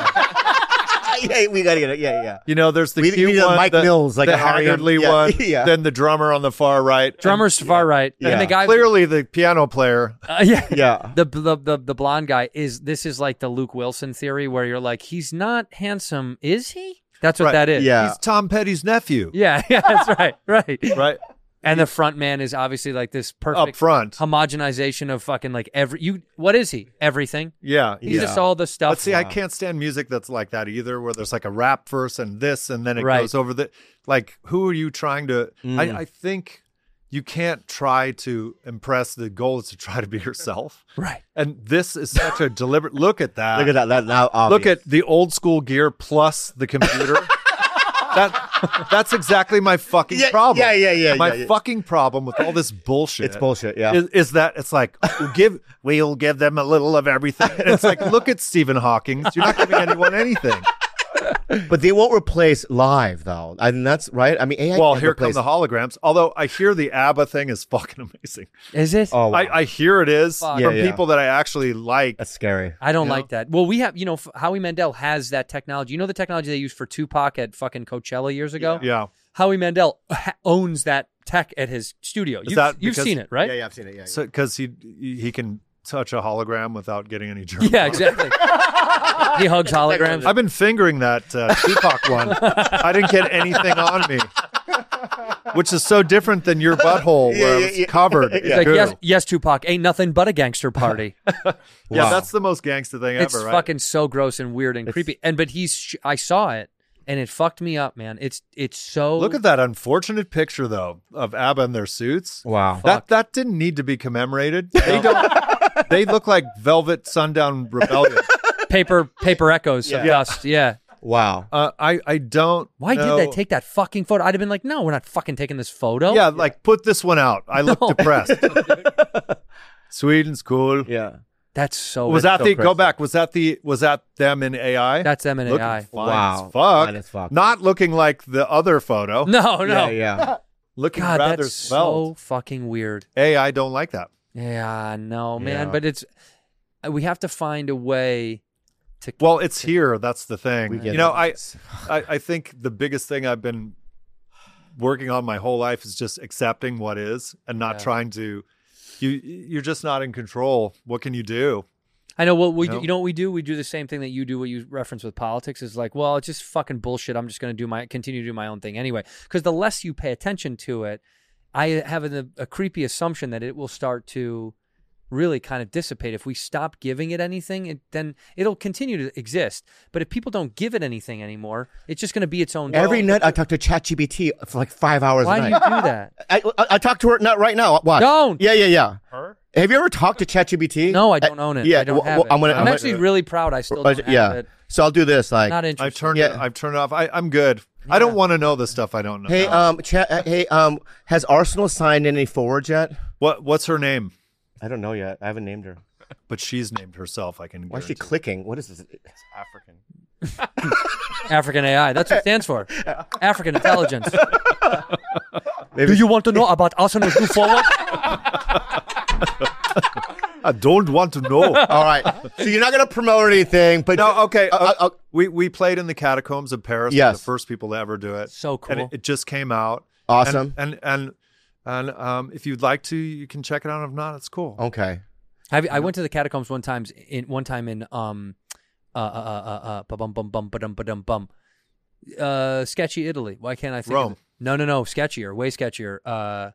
yeah, we gotta get it. Yeah, yeah. You know, there's the We- we cute need a one, Mike the, Mills, like the a Harry- haggardly yeah, one, yeah. then the drummer on the far right, Drummer's far right, Yeah. and the guy. and clearly the piano player. Uh, yeah. Yeah. The, the the the blonde guy is. This is like the Luke Wilson theory, where you're like, he's not handsome, is he? That's what Right. that is. Yeah. He's Tom Petty's nephew, Yeah. Yeah. That's right. Right. right And the front man is obviously like this perfect up front. homogenization of fucking like every you. What is he? Everything. Yeah, He's yeah. just all the stuff. But see, I can't stand music that's like that either, where there's like a rap verse and this, and then it Right. goes over the. Like, who are you trying to? Mm. I, I think you can't try to impress. The goal is to try to be yourself. Right. And this is such a deliberate. Look at that. Look at that. That now. Obvious. Look at the old school gear plus the computer. that that's exactly my fucking Yeah, problem. yeah, yeah, yeah, My yeah, yeah. fucking problem with all this bullshit. It's bullshit. Yeah. Is, is that it's like we'll give we'll give them a little of everything. And it's like, look at Stephen Hawking. You're not giving anyone anything. But they won't replace live, though. I mean, that's right. I mean, A I Well, can't here come replace- the holograms. Although I hear the ABBA thing is fucking amazing. Is it? Oh, wow. I, I hear it is Fuck. from Yeah, yeah. people that I actually like. that's scary. I don't You know? like that. Well, we have, you know, f- Howie Mandel has that technology. You know, the technology they used for Tupac at fucking Coachella years ago? Yeah. Howie Mandel ha- owns that tech at his studio. Is You've, that you've because- seen it, right? Yeah, yeah, I've seen it. Yeah, So because he he can touch a hologram without getting any germs. Yeah, exactly. He hugs holograms. I've been fingering that uh, Tupac one. I didn't get anything on me, which is so different than your butthole where Yeah, it yeah, was yeah. covered. He's in like, goo. yes, yes, Tupac, ain't nothing but a gangster party. Yeah, Wow. that's the most gangster thing It's ever, right? fucking so gross and weird and creepy. And but he's, sh- I saw it and it fucked me up, man. It's it's so. Look at that unfortunate picture though of ABBA in their suits. Wow. That that didn't need to be commemorated. They don't. They look like Velvet Sundown Rebellion. paper paper echoes of Yeah. dust. Yeah. Wow. Uh, I I don't. Why know. did they take that fucking photo? I'd have been like, no, we're not fucking taking this photo. Yeah, like put this one out. I look No. depressed. Sweden's cool. Yeah. That's so. Was that so the go crazy. back? Was that the was that them in A I? That's them in Looking A I. fine Wow. as fuck. Fine as fuck. Not looking like the other photo. No, no. Yeah, yeah. Looking God, rather that's svelte. so fucking weird. A I don't like that. Yeah, no, man. Yeah. But it's we have to find a way to. Well, it's here. That's the thing. We get You know, I, it. I I think the biggest thing I've been working on my whole life is just accepting what is and not Yeah. trying to. You you're just not in control. What can you do? I know what we No. do. You know what we do? We do the same thing that you do. What you reference with politics is like, well, it's just fucking bullshit. I'm just going to do my continue to do my own thing anyway. Because the less you pay attention to it, I have a, a creepy assumption that it will start to really kind of dissipate. If we stop giving it anything, it, then it'll continue to exist. But if people don't give it anything anymore, it's just going to be its own. Every thing. night I talk to ChatGPT for like five hours Why a do night. you do that? I, I, I talk to her not right now. Watch. Don't. Yeah, yeah, yeah. Her? Have you ever talked to ChatGPT? No, I don't own it. Yeah, I don't well, have well, it. I'm gonna- I'm, I'm gonna- actually really proud. I still Uh, don't have yeah. it. So I'll do this. Like, Not interested. I've turned Yeah. it. I've turned it off. I, I'm good. I don't want to know the stuff I don't know. hey, um, chat. uh, Hey, um, has Arsenal signed any forwards yet? What what's her name? I don't know yet. I haven't named her. But she's named herself. I can. Why is she guarantee. clicking? What is this? It's African. African A I. That's what it stands for. African intelligence. Maybe Do you want to know about Arsenal's move forward? I don't want to know. All right. So you're not gonna promote anything, but No, okay. Uh, uh, uh, we we played in the catacombs of Paris. Yes. We're the first people to ever do it. So cool. And it, it just came out. Awesome. And and and, and um, if you'd like to, you can check it out. If not, it's cool. okay. Have you, I went to the catacombs one times in one time in um uh uh uh uh uh bum bum bum bum bum bum uh sketchy Italy. Why can't I think Rome. of it? No, no, no, sketchier, way sketchier. Uh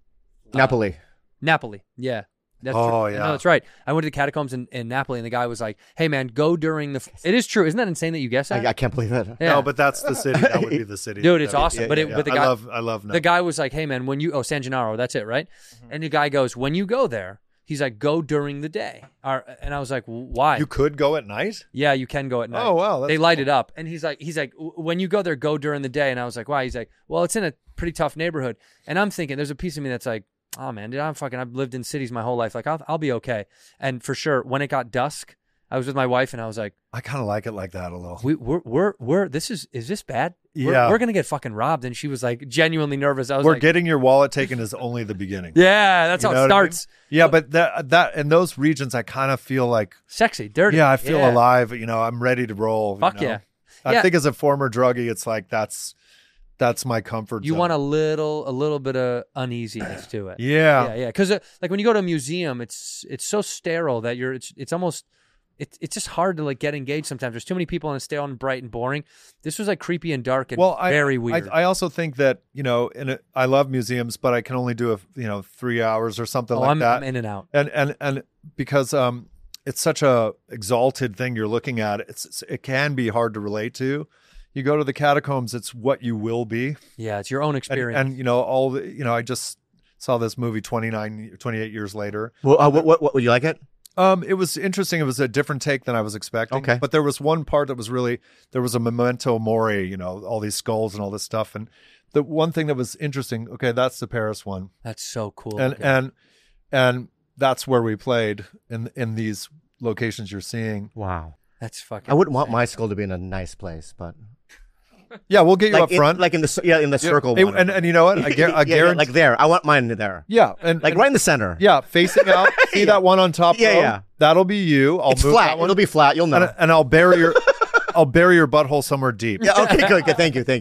Napoli. Napoli. Yeah. That's Oh, true. yeah. No, that's right. I went to the catacombs in, in Napoli and the guy was like, "Hey man, go during the f-. It is true. Isn't that insane that you guessed that? I, I can't believe it. Yeah. No, but that's the city. That would be the city. Dude, it's That would- awesome. yeah, but it, yeah, but the I guy love. I love. the guy was like, "Hey man, when you oh San Gennaro, that's it, right?" And the guy goes, "When you go there, he's like, go during the day." Or, and I was like, "Why?" You could go at night. Yeah, you can go at night. Oh, wow, that's they light it up, and he's like, he's like, "W- when you go there, go during the day. And I was like, why? He's like, well, it's in a pretty tough neighborhood. And I'm thinking, there's a piece of me that's like, oh man, dude, I'm fucking, I've lived in cities my whole life. Like, I'll, I'll be okay. And for sure, when it got dusk, I was with my wife, and I was like, I kind of like it like that a little. we, we're, we're, we're, this is, is this bad? We're, Yeah. we're gonna get fucking robbed. And she was like, genuinely nervous. I was We're like, getting your wallet taken is only the beginning. yeah, that's You how know it what I mean? starts. Yeah, but that that in those regions, I kind of feel like, Sexy, dirty. yeah, I feel Yeah. alive. You know, I'm ready to roll. you Fuck know? yeah. I Yeah. think as a former druggie, it's like that's that's my comfort. You zone. want a little, a little bit of uneasiness to it. Yeah. yeah, yeah. Because uh, like when you go to a museum, it's it's so sterile that you're it's it's almost it's it's just hard to like get engaged sometimes. There's too many people and it's stale and bright and boring. This was like creepy and dark and Well, I, very I, weird. I also think that you know, in a, I love museums, but I can only do a you know three hours or something oh, like I'm, that. I'm in and out. and and and because um, it's such a exalted thing you're looking at. It's, it's it can be hard to relate to. You go to the catacombs, it's what you will be. Yeah, it's your own And, experience. and you know all the you know I just saw this movie twenty-nine, twenty-eight years later. Well, uh, what, what, what, would you like it? Um, it was interesting. It was a different take than I was expecting. Okay. But there was one part that was really, there was a memento mori, you know, all these skulls and all this stuff. And the one thing that was interesting, okay, that's the Paris one. That's so cool. And, Okay. and, and that's where we played in, in these locations you're seeing. Wow. That's fucking. I wouldn't want my skull to be in a nice place, but Yeah. We'll get you like up in, front. like in the cir- yeah in the Yeah, circle it- one. and, and you know what? I, gar- I yeah, yeah, guarantee. like there. I want mine there. yeah. And Like and- right in the center. Yeah. Facing out. See Yeah. that one on top Yeah, row? yeah. That'll be you. I'll It's move flat. that one. It'll be flat. You'll know. and, and I'll bury your, I'll bury your butthole somewhere deep. yeah. Okay. Good. Good. Thank you. Thank you.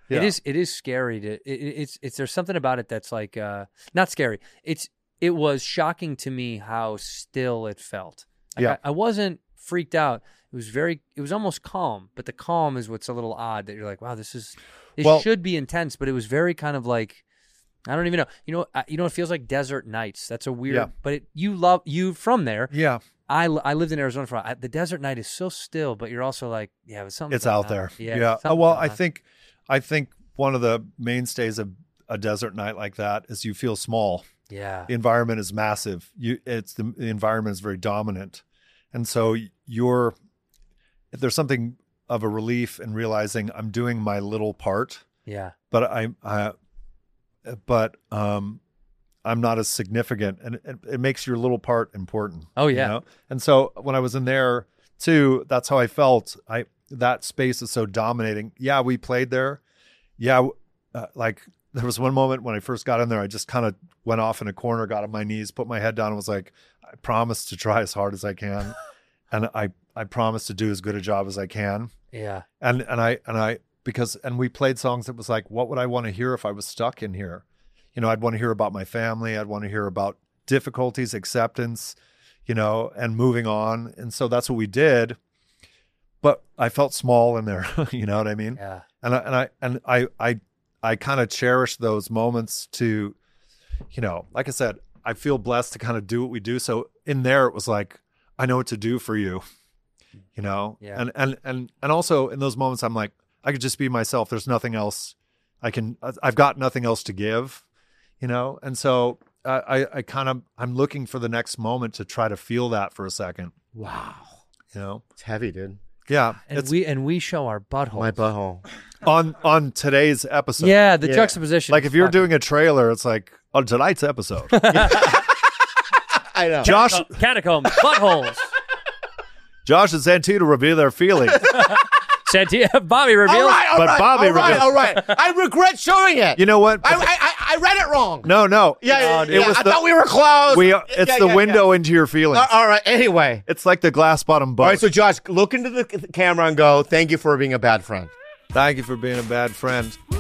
Yeah. It is. It is scary to. It, it's. It's. There's something about it that's like uh, not scary. It's. It was shocking to me how still it felt. Like Yeah. I, I wasn't freaked out. It was very. It was almost calm. But the calm is what's a little odd. That you're like, wow, this is. It Well- should be intense, but it was very kind of like. I don't even know. You know. uh, You know. It feels like desert nights. That's a weird. Yeah. But it, you love you from there. Yeah. I, li- I lived in Arizona for I, the desert night is so still, but you're also like, yeah, but something. It's out there. Yeah. Yeah. something's Uh, well, going I on. think, I think one of the mainstays of a desert night like that is you feel small. Yeah. The environment is massive. You, it's the, the environment is very dominant, and so you're. There's something of a relief in realizing I'm doing my little part. Yeah. But I, I but um, I'm not as significant, and it, it makes your little part important. Oh, you yeah. know? And so when I was in there too, that's how I felt. I that space is so dominating. Yeah, we played there. Yeah, uh, like there was one moment when I first got in there, I just kind of went off in a corner, got on my knees, put my head down, and was like, I promise to try as hard as I can, and I I promise to do as good a job as I can. Yeah. And and I and I because and we played songs that was like, what would I want to hear if I was stuck in here? You know, I'd want to hear about my family. I'd want to hear about difficulties, acceptance, you know, and moving on. And so that's what we did. But I felt small in there. You know what I mean? Yeah. And I and I and I I I kind of cherish those moments to, you know, like I said, I feel blessed to kind of do what we do. So in there, it was like, I know what to do for you. You know, Yeah. and and and and also in those moments, I'm like, I could just be myself. There's nothing else I can. I've got nothing else to give, you know. And so I, I, I kind of I'm looking for the next moment to try to feel that for a second. Wow. You know, It's heavy, dude. yeah. And It's we and we show our butthole. My butthole. on on today's episode. Yeah, the Yeah. juxtaposition. Like is if you're fucking- doing a trailer, it's like on tonight's episode. I know. Josh, catacombs, buttholes. Josh and Santino reveal their feelings. Santia, Bobby reveals. All right, all But right, Bobby all right, revealed- all right. I regret showing it. You know what? I, I, I, I read it wrong. no, no. Yeah, yeah, it yeah. was I the- thought we were close. We are, it's Yeah, the yeah, window into your feelings. yeah. Uh, all right. Anyway. It's like the glass bottom boat. All right. So, Josh, look into the c- camera and go, thank you for being a bad friend. Thank you for being a bad friend.